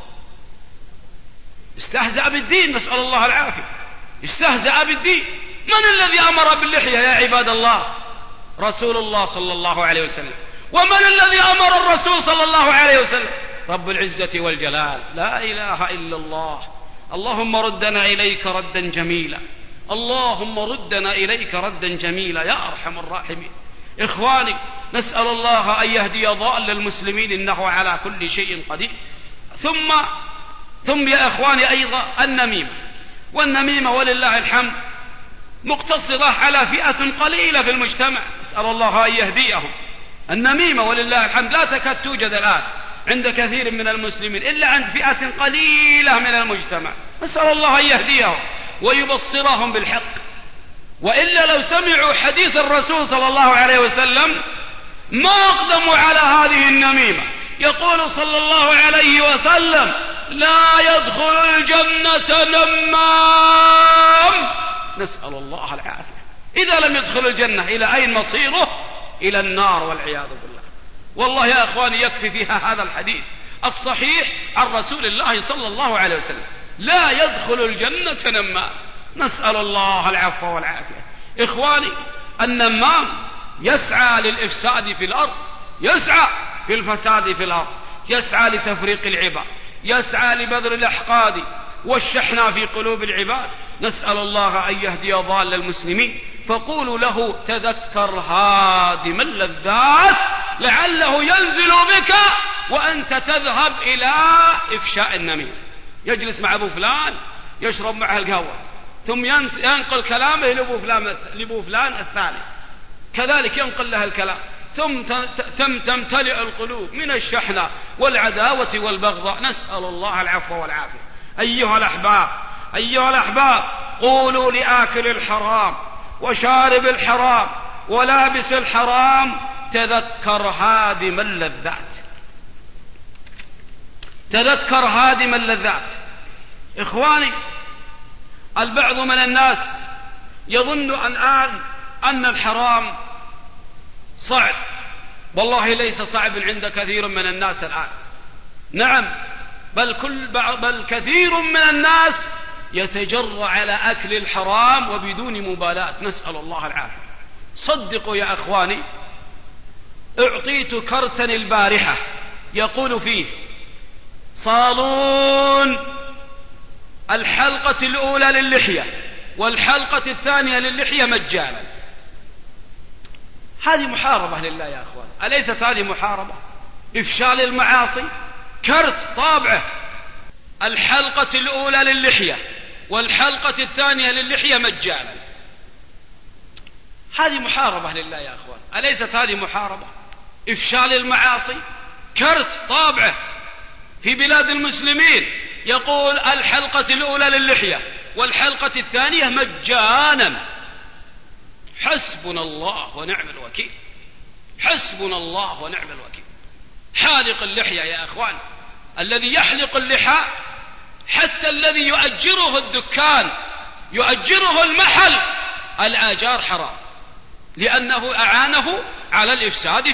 استهزأ بالدين، نسأل الله العافية، استهزأ بالدين. من الذي أمر باللحية يا عباد الله؟ رسول الله صلى الله عليه وسلم. ومن الذي أمر الرسول صلى الله عليه وسلم؟ رب العزة والجلال، لا إله إلا الله. اللهم ردنا إليك ردا جميلا، اللهم ردنا إليك ردا جميلا يا أرحم الراحمين. إخواني نسأل الله أن يهدي ضال المسلمين إنه على كل شيء قدير. ثم يا إخواني أيضا النميمة، والنميمة ولله الحمد مقتصرة على فئة قليلة في المجتمع، نسأل الله أن يهديهم. النميمة ولله الحمد لا تكاد توجد الآن عند كثير من المسلمين إلا عند فئة قليلة من المجتمع، نسأل الله أن يهديهم ويبصرهم بالحق. وإلا لو سمعوا حديث الرسول صلى الله عليه وسلم ما أقدموا على هذه النميمة. يقول صلى الله عليه وسلم لا يدخل الجنة نمام، نسأل الله العافية. إذا لم يدخل الجنة إلى أين مصيره؟ إلى النار والعياذ بالله. والله يا أخواني يكفي فيها هذا الحديث الصحيح عن رسول الله صلى الله عليه وسلم، لا يدخل الجنة نمام، نسأل الله العفو والعافية. إخواني النمام يسعى للإفساد في الأرض، يسعى في الفساد في الأرض، يسعى لتفريق العباد، يسعى لبذر الأحقاد والشحنة في قلوب العباد. نسأل الله أن يهدي ضال المسلمين. فقولوا له تذكر هادم اللذات لعله ينزل بك وأنت تذهب إلى إفشاء النميمة. يجلس مع أبو فلان يشرب معه القهوة ثم ينقل كلامه لأبو فلان الثاني، كذلك ينقل له الكلام، تمتلئ القلوب من الشحنة والعداوة والبغضاء. نسأل الله العفو والعافية. أيها الأحباب قولوا لآكل الحرام وشارب الحرام ولابس الحرام تذكر هادم اللذات. إخواني، البعض من الناس يظن الآن أن الحرام صعب. والله ليس صعب عند كثير من الناس الآن. نعم، بل كثير من الناس يتجرأ على أكل الحرام وبدون مبالاة. نسأل الله العافية. صدقوا يا أخواني، أعطيت كرتا البارحة يقول فيه صالون الحلقة الأولى للحية والحلقة الثانية للحية مجانا. هذه محاربة لله يا أخوان، أليست هذه محاربة؟ إفشال المعاصي. كرت طابعه الحلقة الأولى للحية والحلقة الثانية للحية مجانا. هذه محاربة لله يا أخوان، أليست هذه محاربة؟ إفشال المعاصي. كرت طابعه في بلاد المسلمين يقول الحلقة الأولى للحية والحلقة الثانية مجانا. حسبنا الله ونعم الوكيل. حسبنا الله ونعم الوكيل. حالق اللحية يا أخوان، الذي يحلق اللحى حتى الذي يؤجره الدكان يؤجره المحل الآجار حرام، لأنه أعانه على الإفساد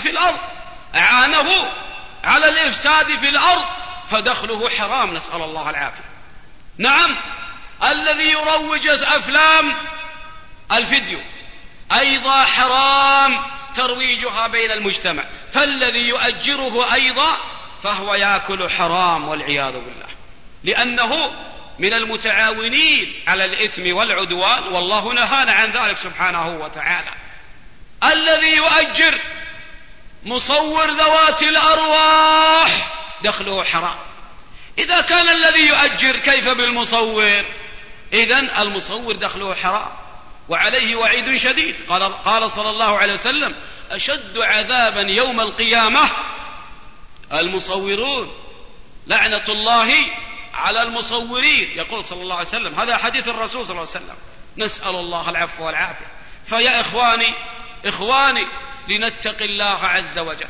في الأرض فدخله حرام. نسأل الله العافية. نعم، الذي يروج أفلام الفيديو أيضا حرام ترويجها بين المجتمع، فالذي يؤجره أيضا فهو يأكل حرام والعياذ بالله، لأنه من المتعاونين على الإثم والعدوان، والله نهانا عن ذلك سبحانه وتعالى. الذي يؤجر مصور ذوات الأرواح دخله حرام. إذا كان الذي يؤجر كيف بالمصور؟ إذن المصور دخله حرام وعليه وعيد شديد. قال صلى الله عليه وسلم أشد عذابا يوم القيامة المصورون، لعنة الله على المصورين. يقول صلى الله عليه وسلم، هذا حديث الرسول صلى الله عليه وسلم. نسأل الله العفو والعافية. فيا إخواني لنتق الله عز وجل.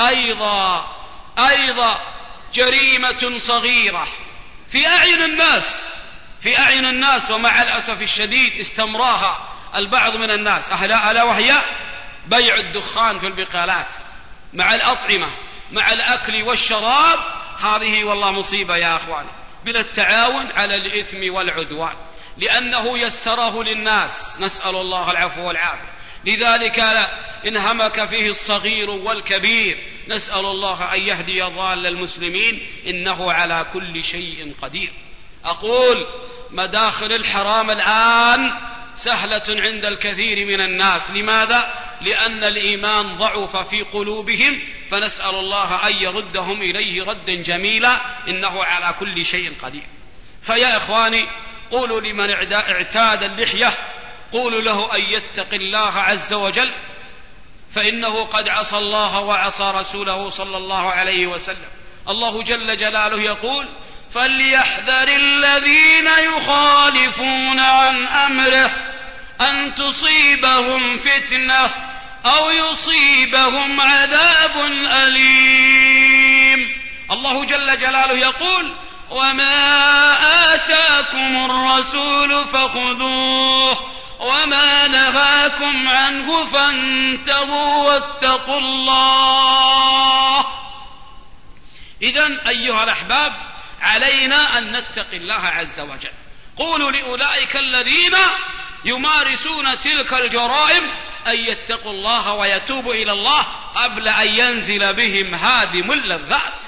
أيضا جريمة صغيرة في أعين الناس ومع الأسف الشديد استمراها البعض من الناس، ألا وهي بيع الدخان في البقالات مع الأطعمة مع الأكل والشراب. هذه والله مصيبة يا أخواني، من التعاون على الإثم والعدوان، لأنه يسره للناس. نسأل الله العفو والعافية. لذلك انهمك فيه الصغير والكبير. نسأل الله أن يهدي ضال المسلمين، إنه على كل شيء قدير. أقول مداخل الحرام الآن سهلة عند الكثير من الناس. لماذا؟ لأن الإيمان ضعف في قلوبهم، فنسأل الله أن يردهم إليه ردا جميلا، إنه على كل شيء قدير. فيا إخواني، قولوا لمن اعتاد اللحية، قولوا له أن يتق الله عز وجل، فإنه قد عصى الله وعصى رسوله صلى الله عليه وسلم. الله جل جلاله يقول فليحذر الذين يخالفون عن أمره أن تصيبهم فتنة أو يصيبهم عذاب أليم. الله جل جلاله يقول وما آتاكم الرسول فخذوه وما نهاكم عنه فانتهوا واتقوا الله. إذن أيها الأحباب، علينا أن نتقي الله عز وجل. قولوا لأولئك الذين يمارسون تلك الجرائم أن يتقوا الله ويتوبوا إلى الله قبل أن ينزل بهم هادم اللذات.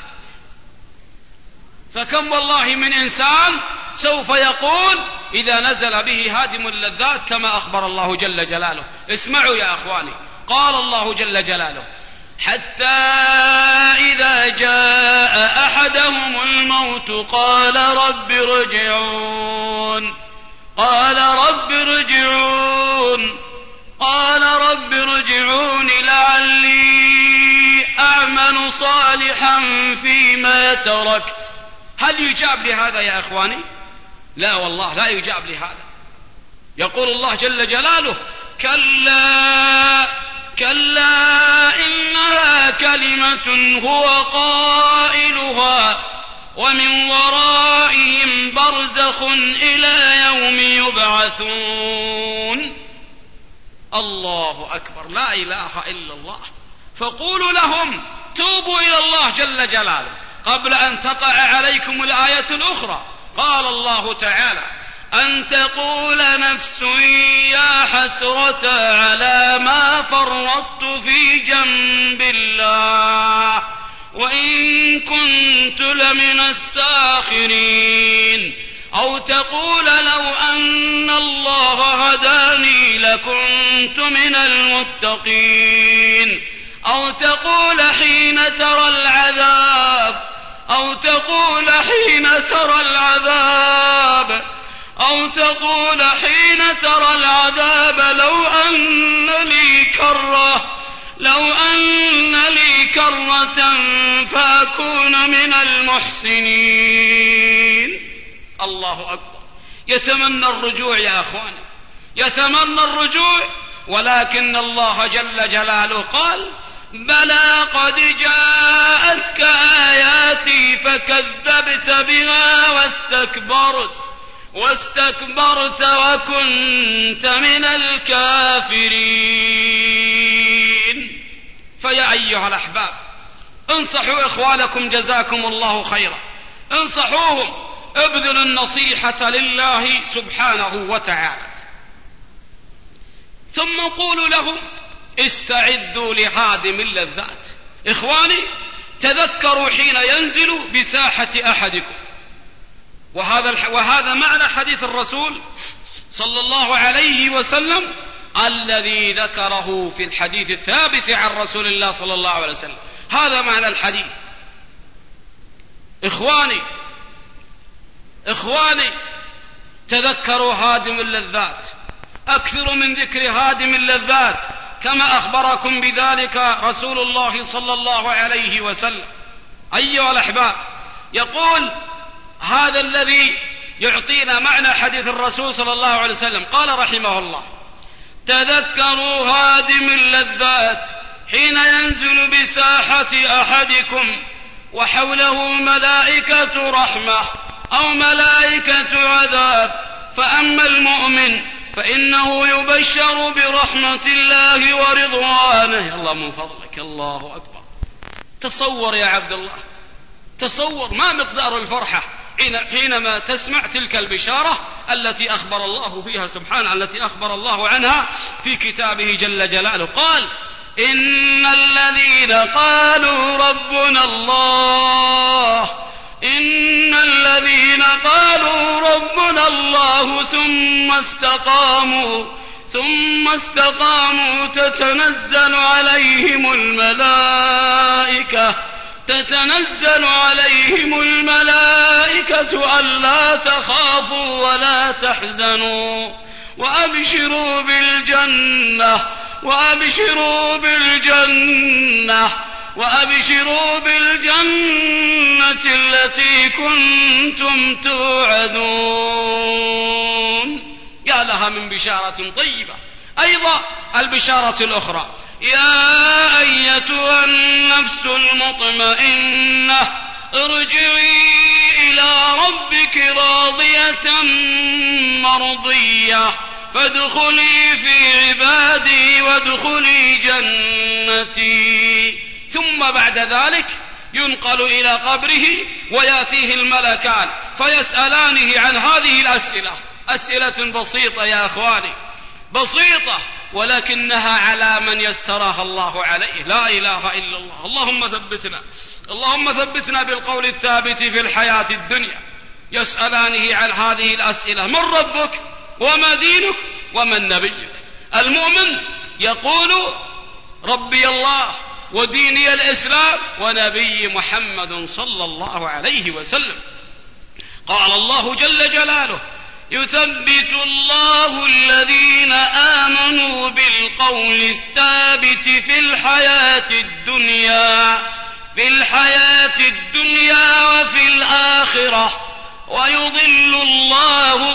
فكم والله من إنسان سوف يقول إذا نزل به هادم اللذات كما أخبر الله جل جلاله. اسمعوا يا أخواني، قال الله جل جلاله حتى إذا جاء أحدهم الموت قال رب ارجعون لعلي صالحا فيما تركت. هل يجاب لهذا يا أخواني؟ لا والله لا يجاب لهذا. يقول الله جل جلاله: كلا كلا إنها كلمة هو قائلها ومن ورائهم برزخ إلى يوم يبعثون. الله أكبر، لا إله إلا الله. فقولوا لهم توبوا إلى الله جل جلاله قبل أن تقع عليكم الآية الأخرى. قال الله تعالى: أن تقول نفس يا حسرة على ما فرطت في جنب الله وإن كنت لمن الساخرين. أو تقول لو أن الله هداني لكنت من المتقين. أو تقول حين ترى العذاب أو تقول حين ترى العذاب لو أن لي كرة فأكون من المحسنين. الله أكبر. يتمنى الرجوع يا أخواني، يتمنى الرجوع، ولكن الله جل جلاله قال: بلى قد جاءتك آياتي فكذبت بها واستكبرت وكنت من الكافرين. فيا أيها الأحباب، انصحوا إخوانكم جزاكم الله خيرا، انصحوهم، ابذلوا النصيحة لله سبحانه وتعالى، ثم قولوا لهم استعدوا لهادم اللذات. إخواني، تذكروا حين ينزل بساحة أحدكم، وهذا معنى حديث الرسول صلى الله عليه وسلم الذي ذكره في الحديث الثابت عن رسول الله صلى الله عليه وسلم. هذا معنى الحديث. إخواني تذكروا هادم اللذات، أكثروا من ذكر هادم اللذات كما أخبركم بذلك رسول الله صلى الله عليه وسلم. أيها الأحباب، يقول هذا الذي يعطينا معنى حديث الرسول صلى الله عليه وسلم، قال رحمه الله: تذكروا هادم اللذات حين ينزل بساحة أحدكم وحوله ملائكة رحمة أو ملائكة عذاب، فأما المؤمن فإنه يبشر برحمة الله ورضوانه. الله من فضلك، الله أكبر. تصور يا عبد الله، تصور ما مقدار الفرحة حينما تسمع تلك البشارة التي أخبر الله فيها سبحانه، التي أخبر الله عنها في كتابه جل جلاله. قال: إن الذين قالوا ربنا الله ثم استقاموا تتنزل عليهم الملائكة ألا تخافوا ولا تحزنوا وأبشروا بالجنة التي كنتم توعدون. يا لها من بشارة طيبة. أيضا البشارة الأخرى: يا أيتها النفس المطمئنة ارجعي إلى ربك راضية مرضية فادخلي في عبادي وادخلي جنتي. ثم بعد ذلك ينقل إلى قبره ويأتيه الملكان فيسألانه عن هذه الأسئلة. أسئلة بسيطة يا أخواني، بسيطة، ولكنها على من يسرها الله عليه. لا إله إلا الله. اللهم ثبتنا بالقول الثابت في الحياة الدنيا. يسألانه عن هذه الأسئلة: من ربك وما دينك ومن نبيك؟ المؤمن يقول: ربي الله وديني الإسلام ونبي محمد صلى الله عليه وسلم. قال الله جل جلاله: يثبت الله الذين آمنوا بالقول الثابت في الحياة الدنيا في الحياة الدنيا وفي الآخرة، ويضل الله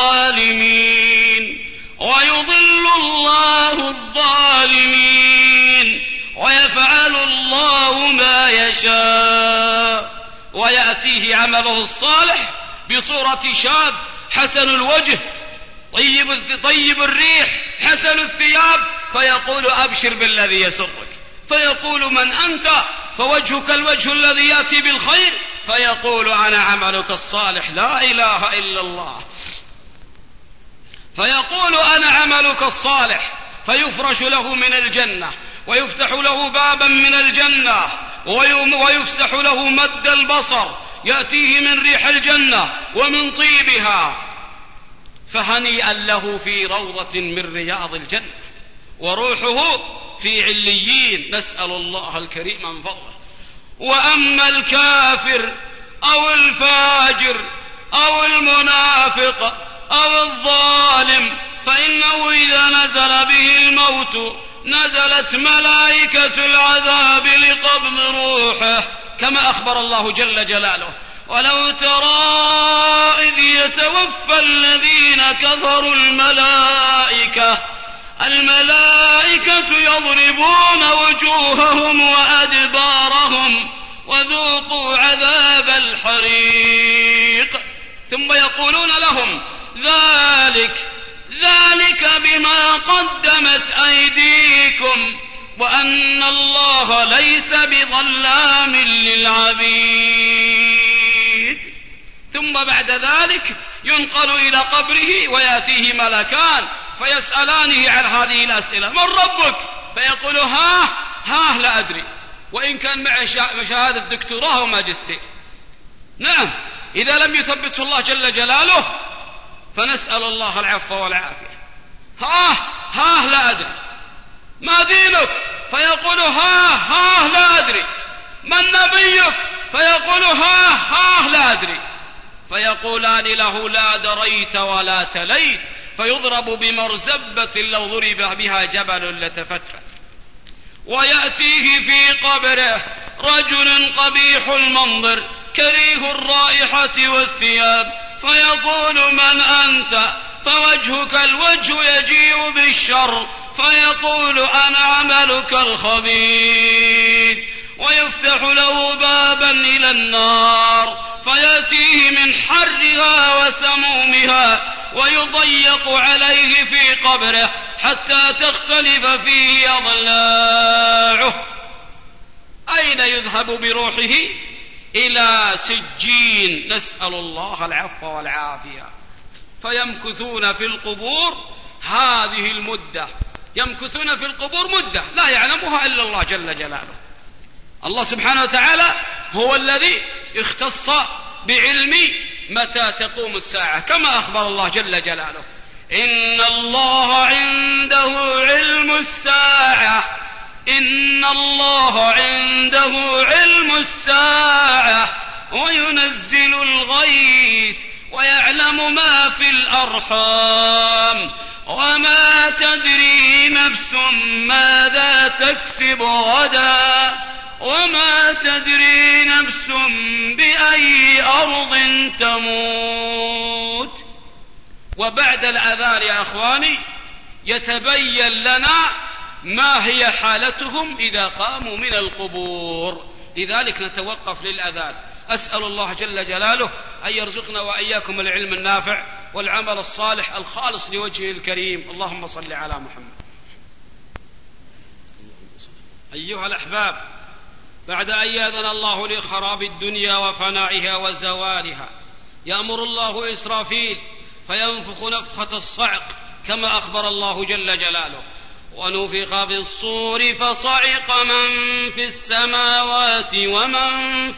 الظالمين ويفعل الله ما يشاء. ويأتيه عمله الصالح بصورة شاب حسن الوجه طيب الريح حسن الثياب، فيقول أبشر بالذي يسرك، فيقول من أنت؟ فوجهك الوجه الذي يأتي بالخير، فيقول أنا عملك الصالح لا إله إلا الله، فيقول أنا عملك الصالح، فيفرش له من الجنة ويفتح له بابا من الجنة ويفسح له مد البصر، يأتيه من ريح الجنة ومن طيبها، فهنيئا له في روضة من رياض الجنة وروحه في عليين، نسأل الله الكريم من فضله. وأما الكافر أو الفاجر أو المنافق أو الظالم فإنه إذا نزل به الموت نزلت ملائكة العذاب لقبض روحه، كما أخبر الله جل جلاله: ولو ترى إذ يتوفى الذين كفروا الملائكة يضربون وجوههم وأدبارهم وذوقوا عذاب الحريق، ثم يقولون لهم ذلك بما قدمت أيديكم وأن الله ليس بظلام للعبيد. ثم بعد ذلك ينقل إلى قبره ويأتيه ملكان فيسألانه عن هذه الأسئلة: من ربك؟ فيقول ها لا أدري، وإن كان معه شهادة دكتوراه وماجستير. نعم، إذا لم يثبته الله جل جلاله فنسأل الله العفو والعافية. ها لا أدري. ما دينك؟ فيقول ها لا أدري. من نبيك؟ فيقول ها لا أدري. فيقولان له: لا دريت ولا تليت. فيضرب بمرزبة لو ضرب بها جبل لتفتفت. ويأتيه في قبره رجل قبيح المنظر كريه الرائحة والثياب، فيقول: من أنت؟ فوجهك الوجه يجيء بالشر، فيقول: أنا عملك الخبيث. ويفتح له بابا إلى النار فيأتيه من حرها وسمومها، ويضيق عليه في قبره حتى تختلف فيه أضلاعه. أين يذهب بروحه؟ إلى سجين، نسأل الله العفو والعافية. فيمكثون في القبور هذه المدة، يمكثون في القبور مدة لا يعلمها إلا الله جل جلاله. الله سبحانه وتعالى هو الذي اختص بعلم متى تقوم الساعة، كما أخبر الله جل جلاله: إن الله عنده علم الساعة، إن الله عنده علم الساعة وينزل الغيث ويعلم ما في الأرحام وما تدري نفس ماذا تكسب غدا وما تدري نفس بأي أرض تموت. وبعد الأذان يا أخواني يتبين لنا ما هي حالتهم إذا قاموا من القبور، لذلك نتوقف للأذان. أسأل الله جل جلاله أن يرزقنا وإياكم العلم النافع والعمل الصالح الخالص لوجهه الكريم. اللهم صل على محمد. أيها الأحباب، بعد أن يأذن الله لخراب الدنيا وفنائها وزوالها، يأمر الله إسرافيل فينفخ نفخة الصعق كما أخبر الله جل جلاله: ونفخ في الصور فصعق من في السماوات ومن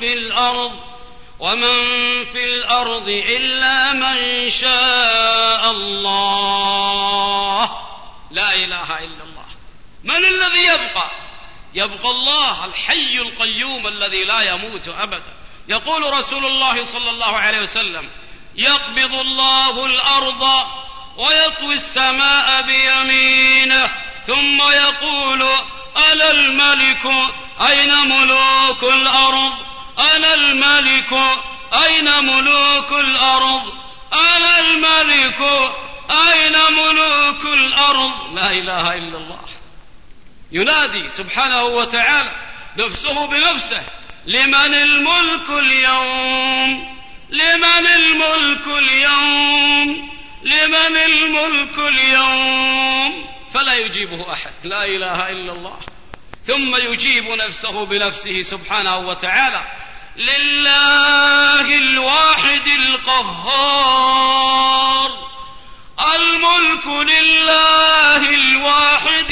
في الأرض إلا من شاء الله. لا إله إلا الله. من الذي يبقى؟ يبقى الله الحي القيوم الذي لا يموت أبدا. يقول رسول الله صلى الله عليه وسلم: يقبض الله الأرض ويطوي السماء بيمينه ثم يقول: أنا الملك أين ملوك الأرض؟ أنا الملك. أين ملوك الأرض؟ أنا الملك. أين ملوك الأرض؟ لا إله إلا الله. ينادي سبحانه وتعالى نفسه بنفسه: لمن الملك اليوم؟ لمن الملك اليوم؟ لمن الملك اليوم؟ فلا يجيبه أحد. لا إله إلا الله. ثم يجيب نفسه بنفسه سبحانه وتعالى: لله الواحد القهار. الملك لله الواحد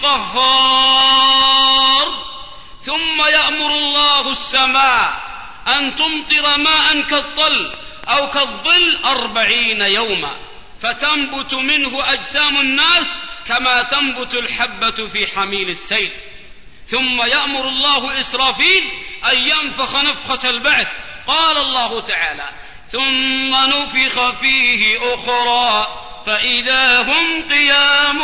القهار. ثم يأمر الله السماء أن تمطر ماء كالطل أو كالظل 40 يوما، فتنبت منه أجسام الناس كما تنبت الحبة في حميل السيل. ثم يأمر الله إسرافيل أن ينفخ نفخة البعث. قال الله تعالى: ثم نفخ فيه أخرى فإذا هم قيام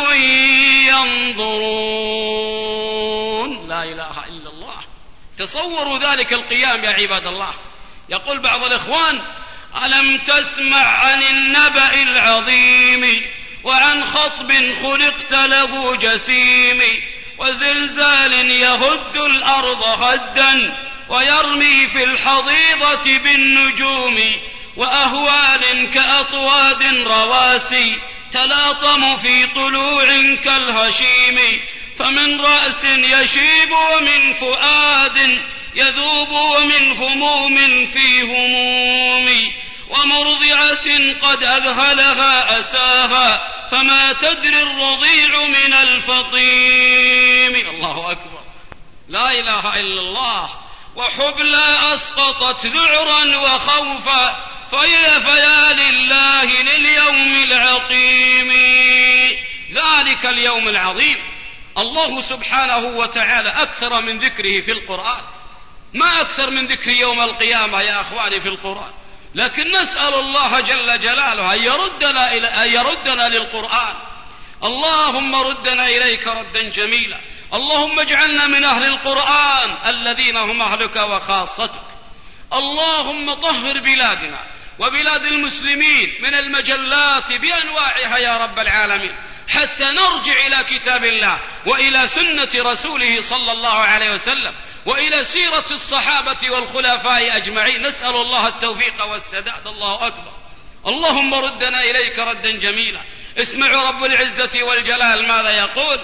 ينظرون. لا إله إلا الله. تصوروا ذلك القيام يا عباد الله. يقول بعض الإخوان: ألم تسمع عن النبأ العظيم وعن خطب خلقت له جسيم وزلزال يهد الأرض هدا ويرمي في الحضيضة بالنجوم وأهوال كأطواد رواسي تلاطم في طلوع كالهشيم، فمن رأس يشيب ومن فؤاد يذوب ومن هموم في هموم ومرضعة قد أذهلها أساها فما تدري الرضيع من الفطيم. الله أكبر. لا إله إلا الله. وحبلى أسقطت ذعرا وخوفا فيا لله لليوم العقيم. ذلك اليوم العظيم الله سبحانه وتعالى أكثر من ذكره في القرآن. ما أكثر من ذكر يوم القيامة يا أخواني في القرآن، لكن نسأل الله جل جلاله أن يردنا للقرآن. اللهم ردنا إليك ردا جميلا. اللهم اجعلنا من أهل القرآن الذين هم أهلك وخاصتك. اللهم طهر بلادنا وبلاد المسلمين من المجلات بأنواعها يا رب العالمين، حتى نرجع إلى كتاب الله وإلى سنة رسوله صلى الله عليه وسلم وإلى سيرة الصحابة والخلفاء أجمعين. نسأل الله التوفيق والسداد. الله أكبر. اللهم ردنا إليك ردا جميلا. اسمعوا رب العزة والجلال ماذا يقول: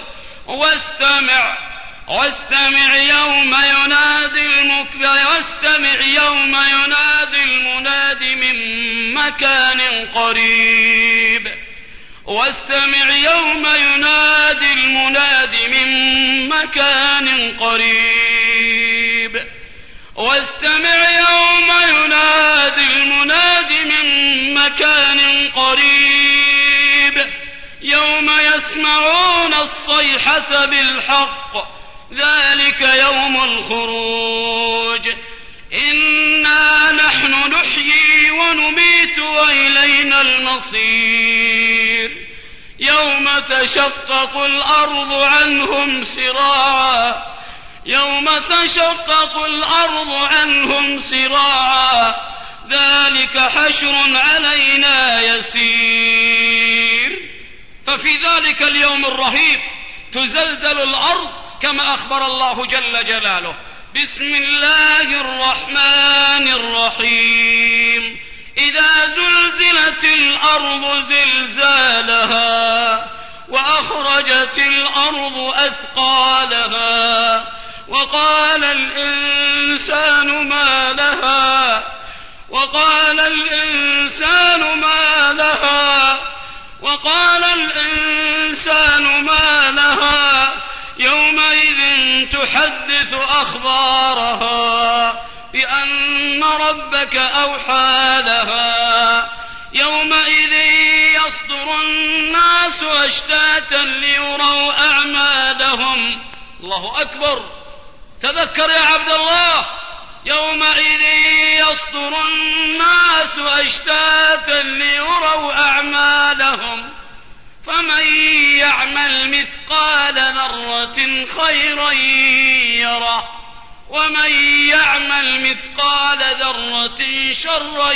واستمع يوم ينادي المنادي من مكان قريب. واستمع يوم ينادي المنادي من مكان قريب. واستمع يوم ينادي المنادي من مكان قريب. يوم يسمعون الصيحة بالحق ذلك يوم الخروج. إنا نحن نحيي ونميت وإلينا المصير. يوم تشقق الأرض عنهم سراعا. يوم تشقق الأرض عنهم سراعا. ذلك حشر علينا يسير. ففي ذلك اليوم الرهيب تزلزل الأرض كما أخبر الله جل جلاله. بسم الله الرحمن الرحيم. إذا زلزلت الأرض زلزالها وأخرجت الأرض أثقالها وقال الإنسان ما لها. وقال الإنسان ما لها. وقال الإنسان ما لها. يومئذ تحدث أخبارها بأن ربك أوحى لها. يومئذ يصدر الناس أشتاتا ليروا أعمالهم. الله أكبر. تذكر يا عبد الله. يومئذ يصدر الناس أشتاتا ليروا أعمالهم فمن يعمل مثقال ذرة خيرا يره ومن يعمل مثقال ذرة شرا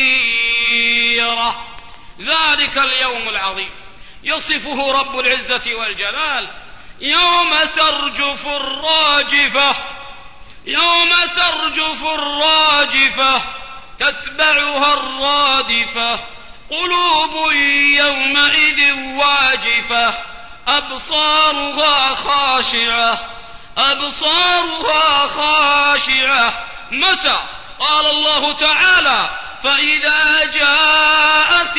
يره. ذلك اليوم العظيم يصفه رب العزة والجلال: يوم ترجف الراجفة، يوم ترجف الراجفة تتبعها الرادفة، قلوب يومئذ واجفة، أبصارها خاشعة، أبصارها خاشعة. متى؟ قال الله تعالى: فإذا جاءت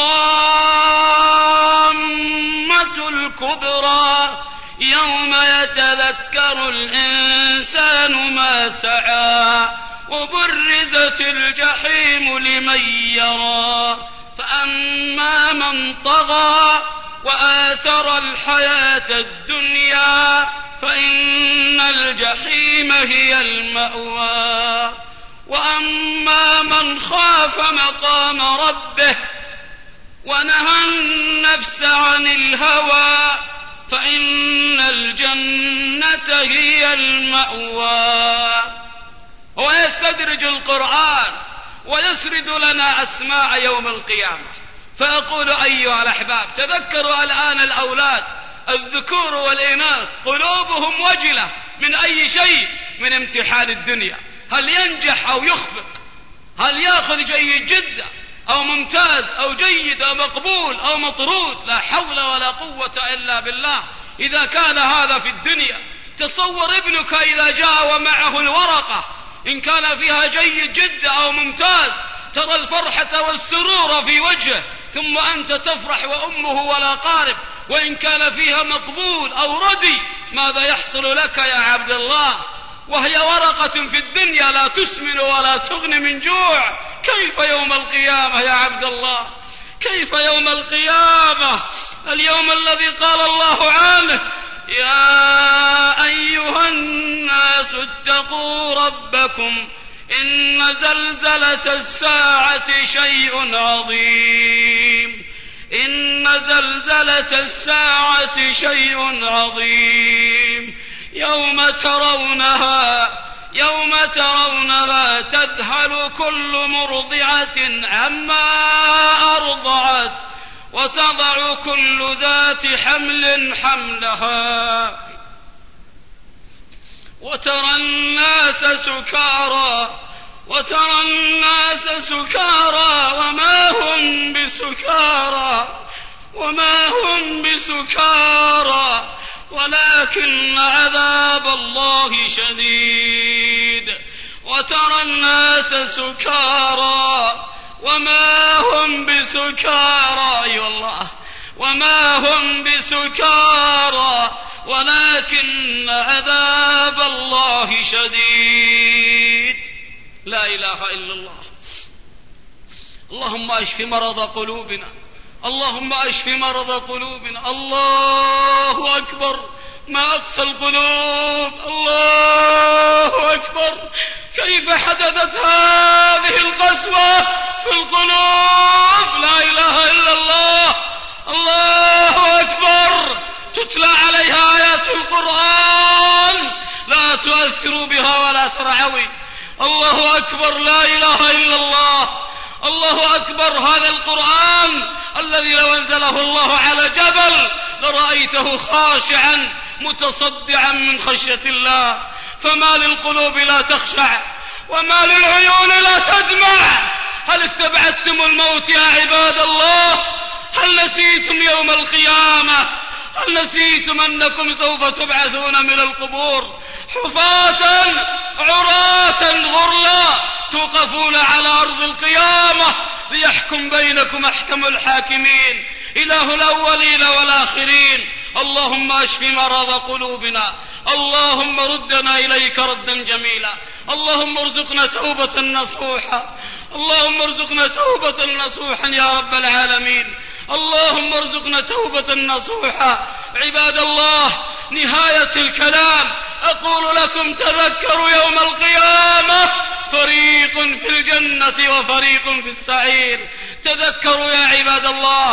الطامة الكبرى يوم يتذكر الإنسان ما سعى، وبرزت الجحيم لمن يرى، فأما من طغى وآثر الحياة الدنيا فإن الجحيم هي المأوى، وأما من خاف مقام ربه ونهى النفس عن الهوى فإن الجنة هي المأوى. ويستدرج القرآن ويسرد لنا أسماء يوم القيامة، فأقول أيها الأحباب: تذكروا الآن الأولاد الذكور والإناث قلوبهم وجلة من أي شيء؟ من امتحان الدنيا. هل ينجح أو يخفق؟ هل يأخذ جيد جدا أو ممتاز أو جيد أو مقبول أو مطرود؟ لا حول ولا قوة إلا بالله. إذا كان هذا في الدنيا، تصور ابنك إذا جاء ومعه الورقة إن كان فيها جيد جدا أو ممتاز، ترى الفرحة والسرور في وجهه، ثم أنت تفرح وأمه ولا قارب. وإن كان فيها مقبول أو ردي، ماذا يحصل لك يا عبد الله؟ وهي ورقة في الدنيا لا تسمن ولا تغني من جوع. كيف يوم القيامة يا عبد الله؟ كيف يوم القيامة؟ اليوم الذي قال الله عنه: يا أيها الناس اتقوا ربكم إن زلزلة الساعة شيء عظيم، إن زلزلة الساعة شيء عظيم، يوم ترونها تذهل كل مرضعة عما أرضعت وتضع كل ذات حمل حملها، وترى الناس سكارى وما هم بسكارى ولكن عذاب الله شديد. وترى الناس سكارى وما هم بسكارى، أي والله، وما هم بسكارى ولكن عذاب الله شديد. لا إله إلا الله. اللهم اشف مرض قلوبنا، اللهم اشف مرض قلوبنا. الله أكبر، ما أقسى القلوب. الله أكبر، كيف حدثت هذه القسوة في القلوب؟ لا إله إلا الله. الله أكبر، تتلى عليها آيات القرآن لا تؤثر بها ولا ترعوي. الله أكبر، لا إله إلا الله. الله أكبر، هذا القرآن الذي لو أنزله الله على جبل لرأيته خاشعا متصدعا من خشية الله. فما للقلوب لا تخشع وما للعيون لا تدمع؟ هل استبعدتم الموت يا عباد الله؟ هل نسيتم يوم القيامة؟ هل نسيتم أنكم سوف تبعثون من القبور حفاة عراة غرلا توقفون على أرض القيامة ليحكم بينكم أحكم الحاكمين، إله الأولين والآخرين. اللهم اشف مرض قلوبنا، اللهم ردنا إليك ردا جميلا، اللهم ارزقنا توبة نصوحا، اللهم ارزقنا توبة نصوحا يا رب العالمين، اللهم ارزقنا توبة نصوحا. عباد الله، نهاية الكلام أقول لكم: تذكروا يوم القيامة، فريق في الجنة وفريق في السعير. تذكروا يا عباد الله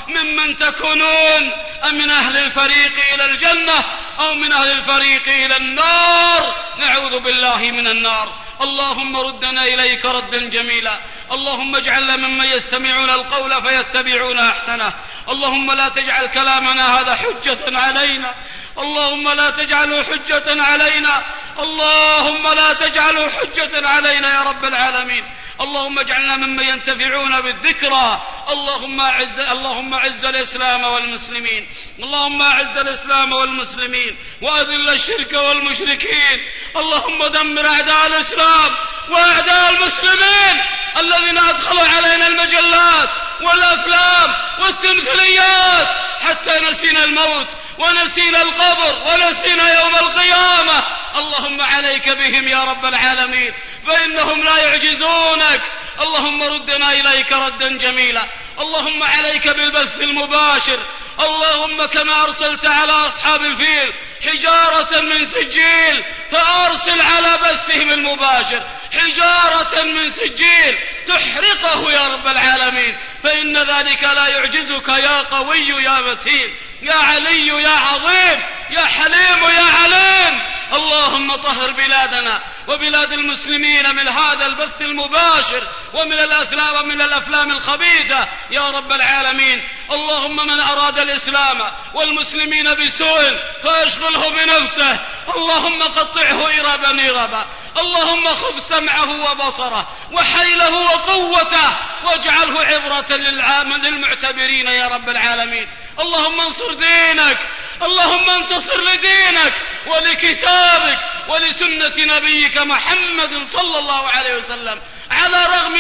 ممن تكونون، أم من أهل الفريق إلى الجنة أو من أهل الفريق إلى النار، نعوذ بالله من النار. اللهم ردنا إليك ردا جميلا. اللهم اجعلنا ممن يستمعون القول فيتبعون أحسنه. اللهم لا تجعل كلامنا هذا حجة علينا، اللهم لا تجعله حجة علينا، اللهم لا تجعله حجة علينا يا رب العالمين. اللهم اجعلنا ممن ينتفعون بالذكرى. اللهم اعز الإسلام والمسلمين، اللهم اعز الإسلام والمسلمين وأذل الشرك والمشركين. اللهم دمر أعداء الإسلام وأعداء المسلمين الذين أدخلوا علينا المجلات والأفلام والتمثيليات حتى نسينا الموت ونسينا القبر ونسينا يوم القيامة. اللهم عليك بهم يا رب العالمين فإنهم لا يعجزونك. اللهم ردنا إليك ردا جميلا. اللهم عليك بالبث المباشر. اللهم كما أرسلت على أصحاب الفيل حجارة من سجيل فأرسل على بثهم المباشر حجارة من سجيل تحرقه يا رب العالمين، فإن ذلك لا يعجزك يا قوي يا متين يا علي يا عظيم يا حليم يا عليم. اللهم طهر بلادنا وبلاد المسلمين من هذا البث المباشر ومن الأفلام الخبيثة يا رب العالمين. اللهم من أراد الإسلام والمسلمين بسوء فاشغله بنفسه، اللهم قطعه إربا. اللهم خذ سمعه وبصره وحيله وقوته واجعله عبرة للمعتبرين يا رب العالمين. اللهم انصر دينك، اللهم انتصر لدينك ولكتابك ولسنة نبيك محمد صلى الله عليه وسلم على رغم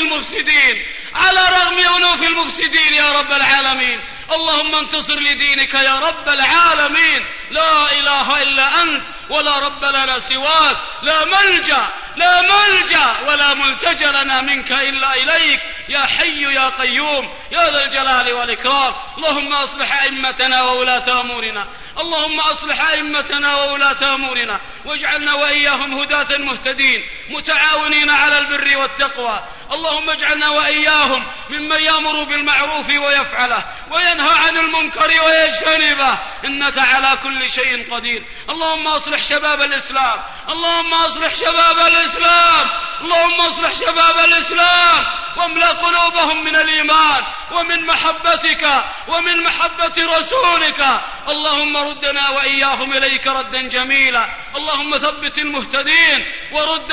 أنوف المفسدين يا رب العالمين. اللهم انتصر لدينك يا رب العالمين. لا إله إلا أنت ولا رب لنا سواك، لا ملجأ ولا ملتجأ لنا منك إلا إليك يا حي يا قيوم يا ذا الجلال والإكرام. اللهم أصلح أئمتنا وولاة أمورنا، اللهم أصلح أئمتنا وولاة أمورنا واجعلنا وإياهم هداة مهتدين متعاونين على البر والتقوى. اللهم اجعلنا وإياهم ممن يأمر بالمعروف ويفعله وينهى عن المنكر ويجتنبه، إنك على كل شيء قدير. اللهم أصلح شباب الإسلام، اللهم أصلح شباب الإسلام، اللهم أصلح شباب الإسلام واملأ قلوبهم من الإيمان ومن محبتك ومن محبة رسولك. اللهم ردنا وإياهم إليك ردا جميلا. اللهم ثبت المهتدين ورد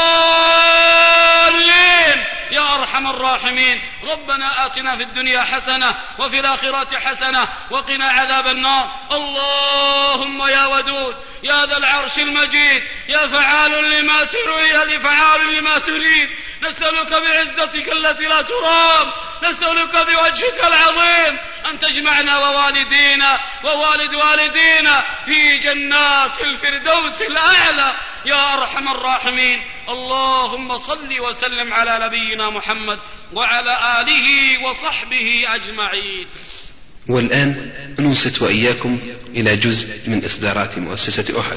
الضالين يا أرحم الراحمين. ربنا آتنا في الدنيا حسنة وفي الآخرة حسنة وقنا عذاب النار. اللهم يا ودود يا ذا العرش المجيد يا فعال لما تريد نسألك بعزتك التي لا ترام، نسألك بوجهك العظيم أن تجمعنا ووالدينا ووالد والدينا في جنات الفردوس الأعلى يا أرحم الراحمين. اللهم صل وسلم على نبينا محمد وعلى آله وصحبه أجمعين. والآن ننصت وإياكم إلى جزء من إصدارات مؤسسة أحد.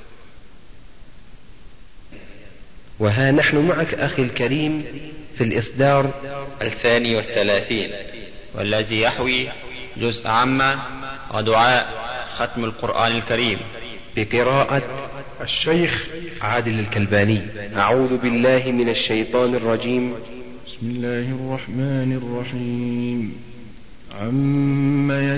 وها نحن معك أخي الكريم في الإصدار 32 والذي يحوي جزء عامة ودعاء ختم القرآن الكريم بقراءة الشيخ عادل الكلباني. أعوذ بالله من الشيطان الرجيم. بسم الله الرحمن الرحيم. عما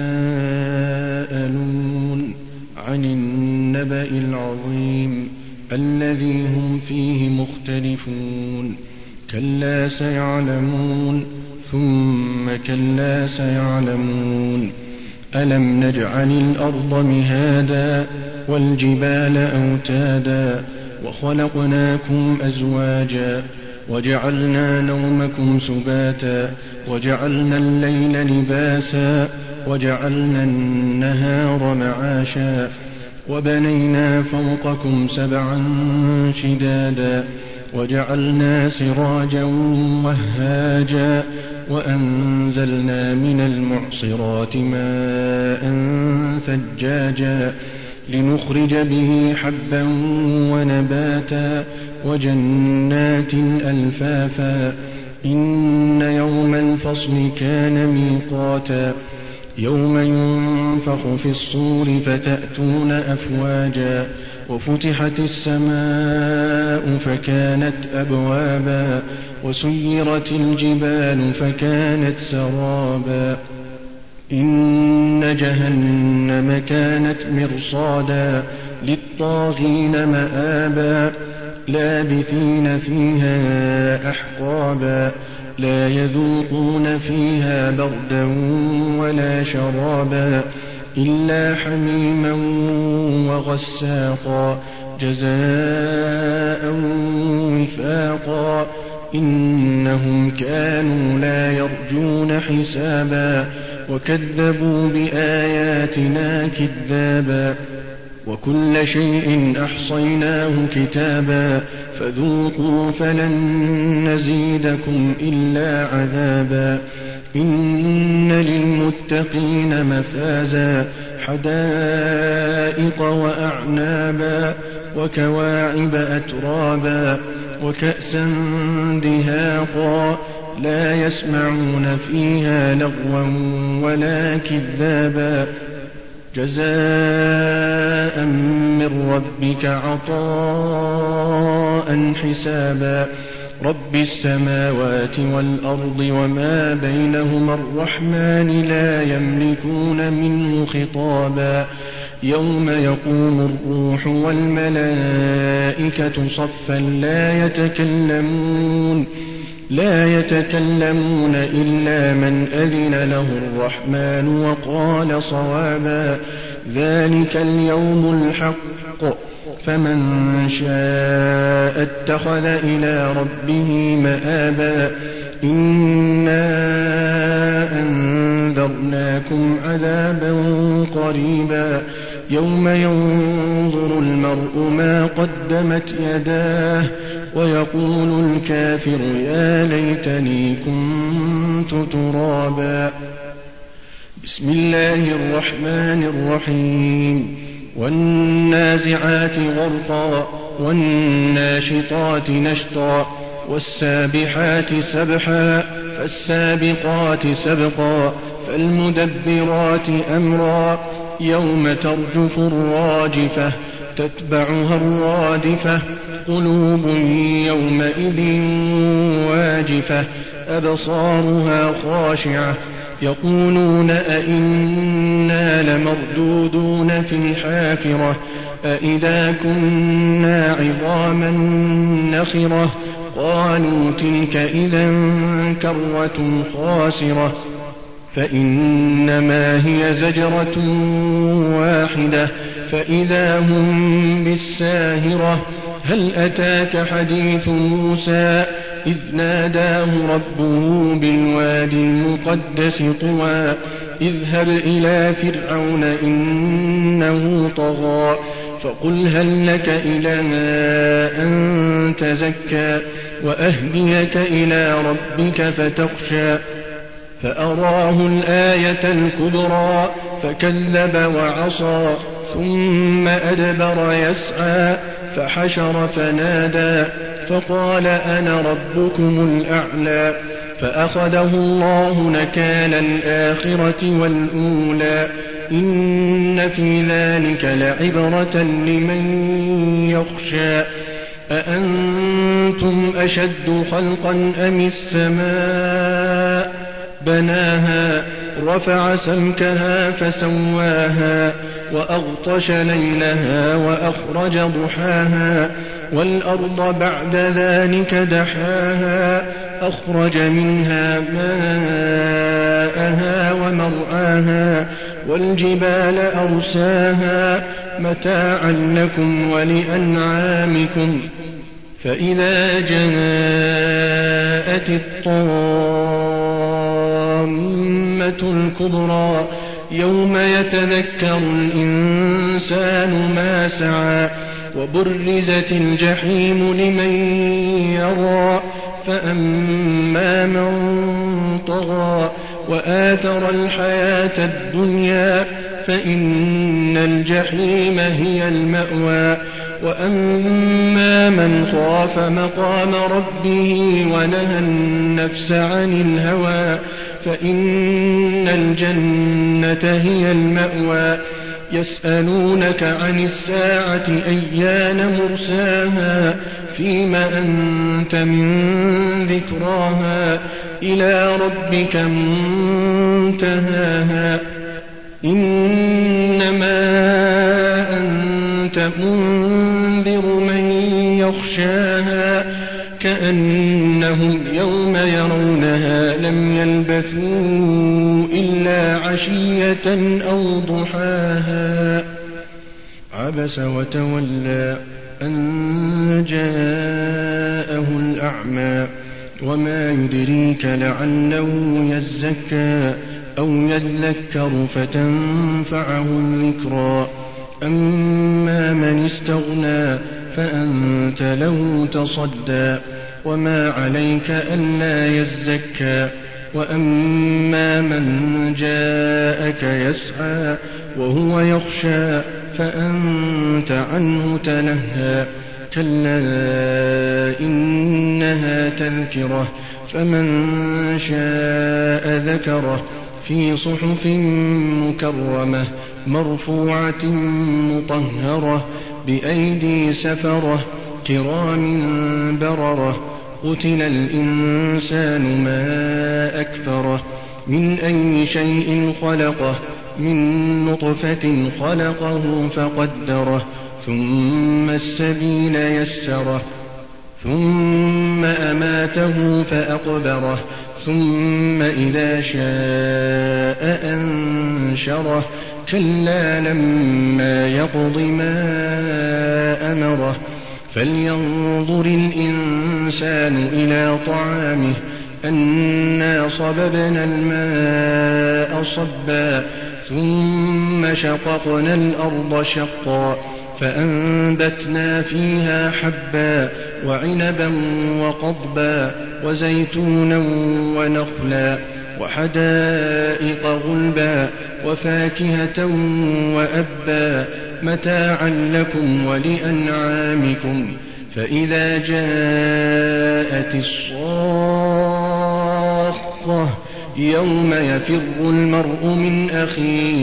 يتساءلون عن النبأ العظيم الذي هم فيه مختلفون. كلا سيعلمون ثم كلا سيعلمون. ألم نجعل الأرض مهادا والجبال أوتادا وخلقناكم أزواجا وجعلنا نومكم سباتا وجعلنا الليل لباسا وجعلنا النهار معاشا وبنينا فوقكم 7 شدادا وجعلنا سراجا وهاجا وأنزلنا من المعصرات ماء ثجاجا لنخرج به حبا ونباتا وجنات ألفافا إن يوم الفصل كان ميقاتا يوم ينفخ في الصور فتأتون أفواجا وفتحت السماء فكانت أبوابا وسيرت الجبال فكانت سرابا إن جهنم كانت مرصادا للطاغين مآبا لابثين فيها أحقابا لا يذوقون فيها بردا ولا شرابا إلا حميما وغساقا جزاء وفاقا إنهم كانوا لا يرجون حسابا وكذبوا بآياتنا كذابا وكل شيء أحصيناه كتابا فذوقوا فلن نزيدكم إلا عذابا إن للمتقين مفازا حدائق وأعنابا وكواعب أترابا وكأسا دهاقا لا يسمعون فيها لغوا ولا كذابا جزاء من ربك عطاء حسابا رب السماوات والأرض وما بينهما الرحمن لا يملكون منه خطابا يوم يقوم الروح والملائكة صفا لا يتكلمون إلا من أذن له الرحمن وقال صوابا ذلك اليوم الحق فمن شاء اتخذ إلى ربه مآبا إنا أنذرناكم عذابا قريبا يوم ينظر المرء ما قدمت يداه ويقول الكافر يا ليتني كنت ترابا بسم الله الرحمن الرحيم والنازعات غرقا والناشطات نشطا والسابحات سبحا فالسابقات سبقا فالمدبرات أمرا يوم ترجف الراجفة تتبعها الرادفة قلوب يومئذ واجفة أبصارها خاشعة يقولون أئنا لمردودون في الحافرة أئذا كنا عظاما نخرة قالوا تلك إذا كرة خاسرة فإنما هي زجرة واحدة فإذا هم بالساهرة هل أتاك حديث موسى إذ ناداه ربه بالوادي المقدس طوى اذهب إلى فرعون إنه طغى فقل هل لك إلى أن تزكى وأهديك إلى ربك فتخشى فأراه الآية الكبرى فكذب وعصى ثم أدبر يسعى فحشر فنادى فقال أنا ربكم الأعلى فأخذه الله نكال الآخرة والأولى إن في ذلك لعبرة لمن يخشى أأنتم أشد خلقا أم السماء بناها رفع سمكها فسواها وأغطش ليلها وأخرج ضحاها والأرض بعد ذلك دحاها أخرج منها ماءها ومرعاها والجبال أرساها متاعا لكم ولأنعامكم فإذا جاءت الطامة الكبرى يوم يتذكر الإنسان ما سعى وبرزت الجحيم لمن يرى فأما من طغى وآثر الحياة الدنيا فإن الجحيم هي المأوى وأما من خاف مقام ربه ونهى النفس عن الهوى فإن الجنة هي المأوى. يسألونك عن الساعة أيان مرساها فيم أنت من ذكراها إلى ربك منتهاها. إنما أنت منذر من يخشاها كأنهم يوم يرونها لم يلبثوا إلا عشية أو ضحاها. عبس وتولى أن جاءه الأعمى وما يدريك لعله يزكى أو يذكر فتنفعه الذكرى. أما من استغنى فأنت له تصدى وما عليك ألا يزكى. وأما من جاءك يسعى وهو يخشى فأنت عنه تلهى. كلا إنها تذكرة فمن شاء ذكره في صحف مكرمة مرفوعة مطهرة بأيدي سفرة كرام بررة. قتل الإنسان ما أكفره من أي شيء خلقه من نطفة خلقه فقدره ثم السبيل يسره ثم أماته فأقبره ثم إذا شاء أنشره. كلا لما يقض ما أمره. فلينظر الإنسان إلى طعامه أنا صببنا الماء صبا ثم شققنا الأرض شقا فأنبتنا فيها حبا وعنبا وقضبا وزيتونا ونخلا وحدائق غلبا وفاكهة وأبا متاعا لكم ولأنعامكم. فإذا جاءت الصاخة يوم يفر المرء من أخيه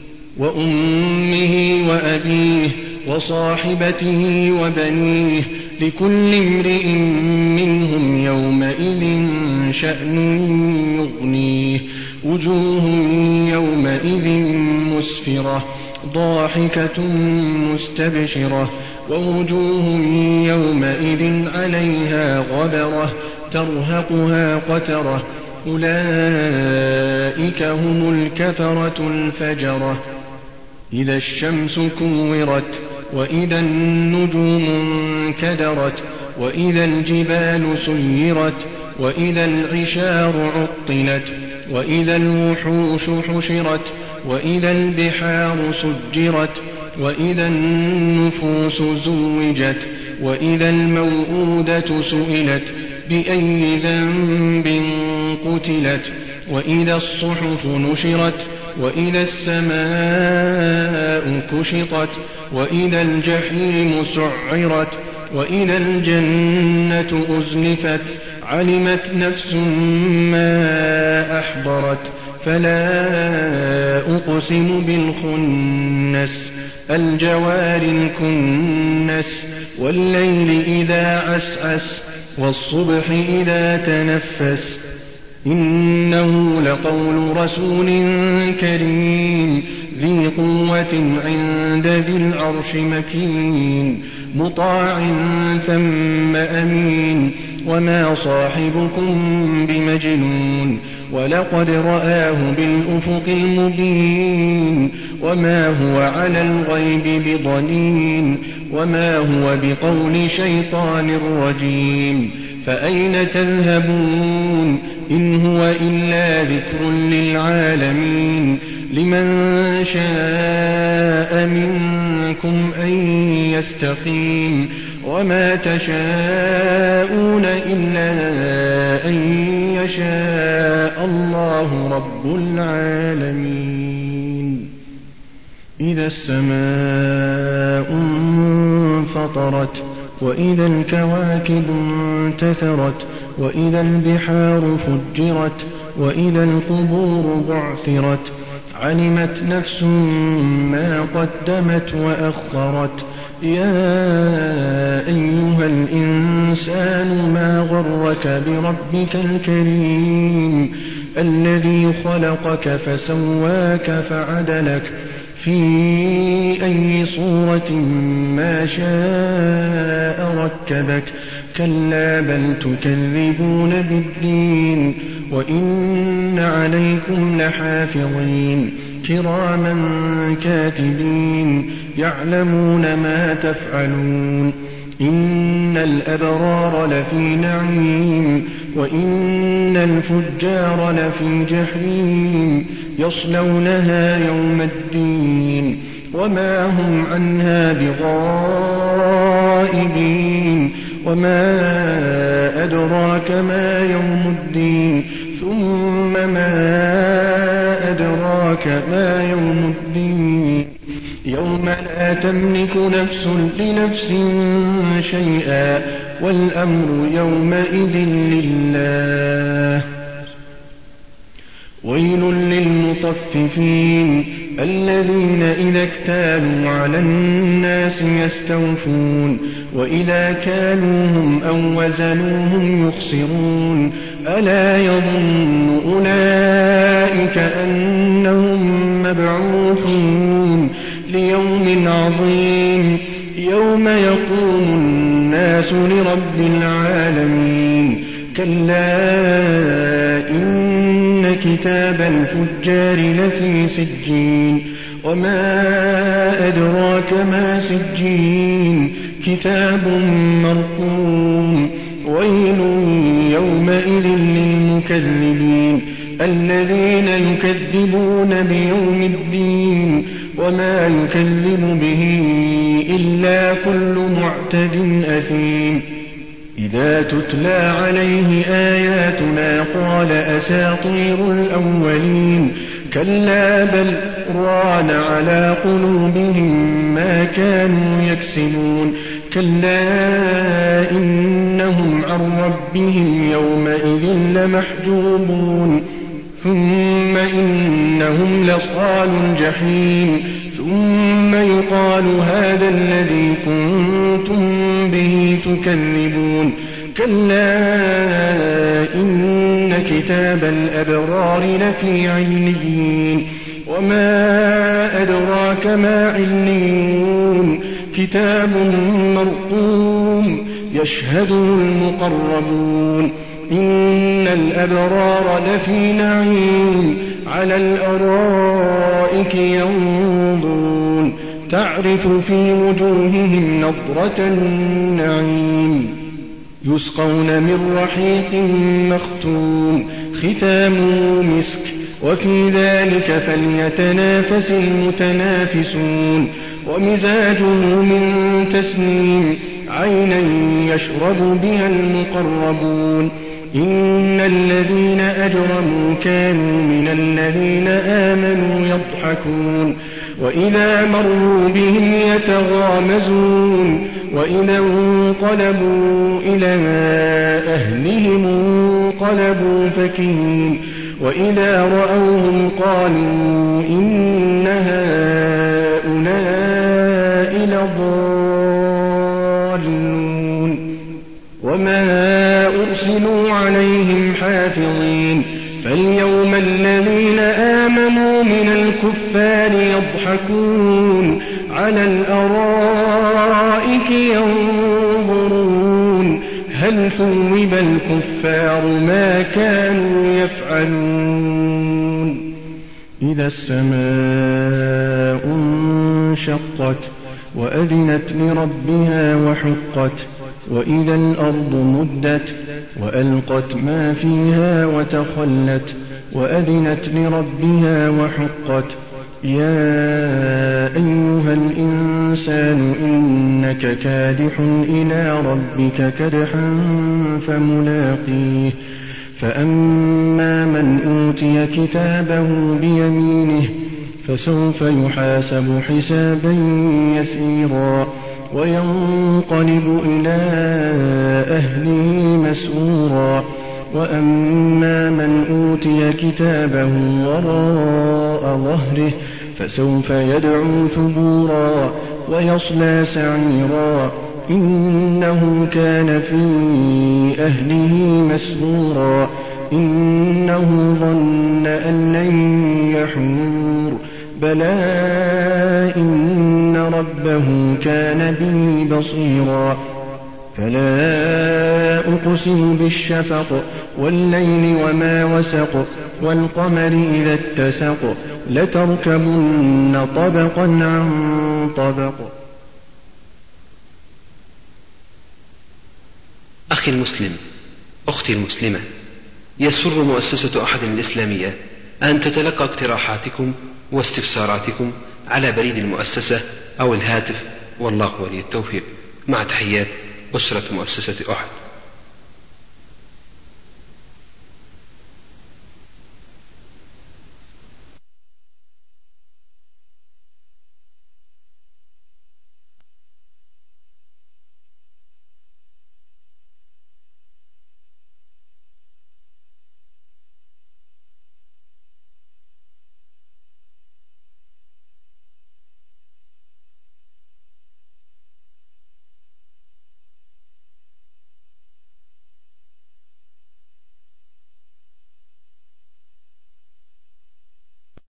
وأمه وأبيه وصاحبته وبنيه لكل امرئ منهم يومئذ شأن يغنيه. وجوه يومئذ مسفرة ضاحكة مستبشرة ووجوه يومئذ عليها غبرة ترهقها قترة. أولئك هم الكفرة الفجرة. إذا الشمس كورت وإذا النجوم انكدرت وإذا الجبال سيرت وإذا العشار عطلت وإذا الوحوش حشرت وإذا البحار سجرت وإذا النفوس زوجت وإذا الموءودة سئلت بأي ذنب قتلت وإذا الصحف نشرت وإذا السماء كشطت وإذا الجحيم سعرت وإذا الجنة أزلفت علمت نفس ما أحضرت. فلا أقسم بالخنس الجوار الكنس والليل إذا عسعس والصبح إذا تنفس. إنه لقول رسول كريم ذي قوة عند ذي العرش مكين مطاع ثم أمين. وما صاحبكم بمجنون ولقد رآه بالأفق المبين. وما هو على الغيب بضنين وما هو بقول شيطان رجيم. فأين تذهبون إن هو إلا ذكر للعالمين. لمن شاء منكم أن يستقيم وما تشاءون إلا أن يشاء الله رب العالمين. إذا السماء انفطرت وإذا الكواكب انتثرت وإذا البحار فجرت وإذا القبور بعثرت علمت نفس ما قدمت وأخرت يا أيها الإنسان ما غرك بربك الكريم الذي خلقك فسواك فعدلك في أي صورة ما شاء ركبك كلا بل تكذبون بالدين وإن عليكم لحافظين كراما كاتبين يعلمون ما تفعلون إن الأبرار لفي نعيم وإن الفجار لفي جحيم يصلونها يوم الدين وما هم عنها بغائبين وما أدراك ما يوم الدين ثم ما أدراك ما يوم الدين يوم لا تملك نفس لنفس شيئا والأمر يومئذ لله ويل للمطففين الذين إذا اكتالوا على الناس يستوفون وإذا كالوهم أو وزنوهم يخسرون ألا يظن أولئك أنهم مبعوثون ليوم عظيم يوم يقوم الناس لرب العالمين كلا إن كتاب الفجار لفي سجين وما أدراك ما سجين كتاب مرقوم ويل يومئذ للمكذبين الذين يكذبون بيوم الدين وما يكذب به إلا كل معتد أثيم إذا تتلى عليه آياتنا قال أساطير الأولين كلا بل ران على قلوبهم ما كانوا يكسبون كلا إنهم عن ربهم يومئذ لمحجوبون ثم إنهم لصال الجحيم ثم يقال هذا الذي كنتم به تكذبون كلا إن كتاب الأبرار لفي عليين وما أدراك ما عليون كتاب مرقوم يشهده المقربون إن الأبرار لفي نعيم على الأرائك ينظرون تعرف في وجوههم نضرة النعيم يسقون من رحيق مختوم ختامه مسك وفي ذلك فليتنافس المتنافسون ومزاجه من تسنيم عينا يشرب بها المقربون إن الذين أجرموا كانوا من الذين آمنوا يضحكون وإذا مروا بهم يتغامزون وإذا انقلبوا إلى أهلهم انقلبوا فكهين وإذا رأوهم قالوا إن هؤلاء لضالون وما أرسلوا عليهم حافظين فاليوم الذين آمنوا من الكفار يضحكون على الأرائك ينظرون هل ثوب الكفار ما كانوا يفعلون إذا السماء انشقت وأذنت لربها وحقت وإذا الأرض مدت وألقت ما فيها وتخلت وأذنت لربها وحقت يا أيها الإنسان إنك كادح إلى ربك كدحا فملاقيه فأما من أوتي كتابه بيمينه فسوف يحاسب حسابا يسيرا وينقلب إلى أهله مسرورا وأما من أوتي كتابه وراء ظهره فسوف يدعو ثبورا ويصلى سعيرا إنه كان في أهله مسرورا إنه ظن أن لن يحور بلى إن ربه كان به بصيرا فلا أقسم بالشفق والليل وما وسق والقمر إذا اتسق لتركبن طبقا عن طبق. أخي المسلم، أختي المسلمة، يسر مؤسسة أحد الإسلامية أن تتلقى اقتراحاتكم واستفساراتكم على بريد المؤسسة أو الهاتف، والله ولي التوفيق. مع تحيات أسرة مؤسسة أحد.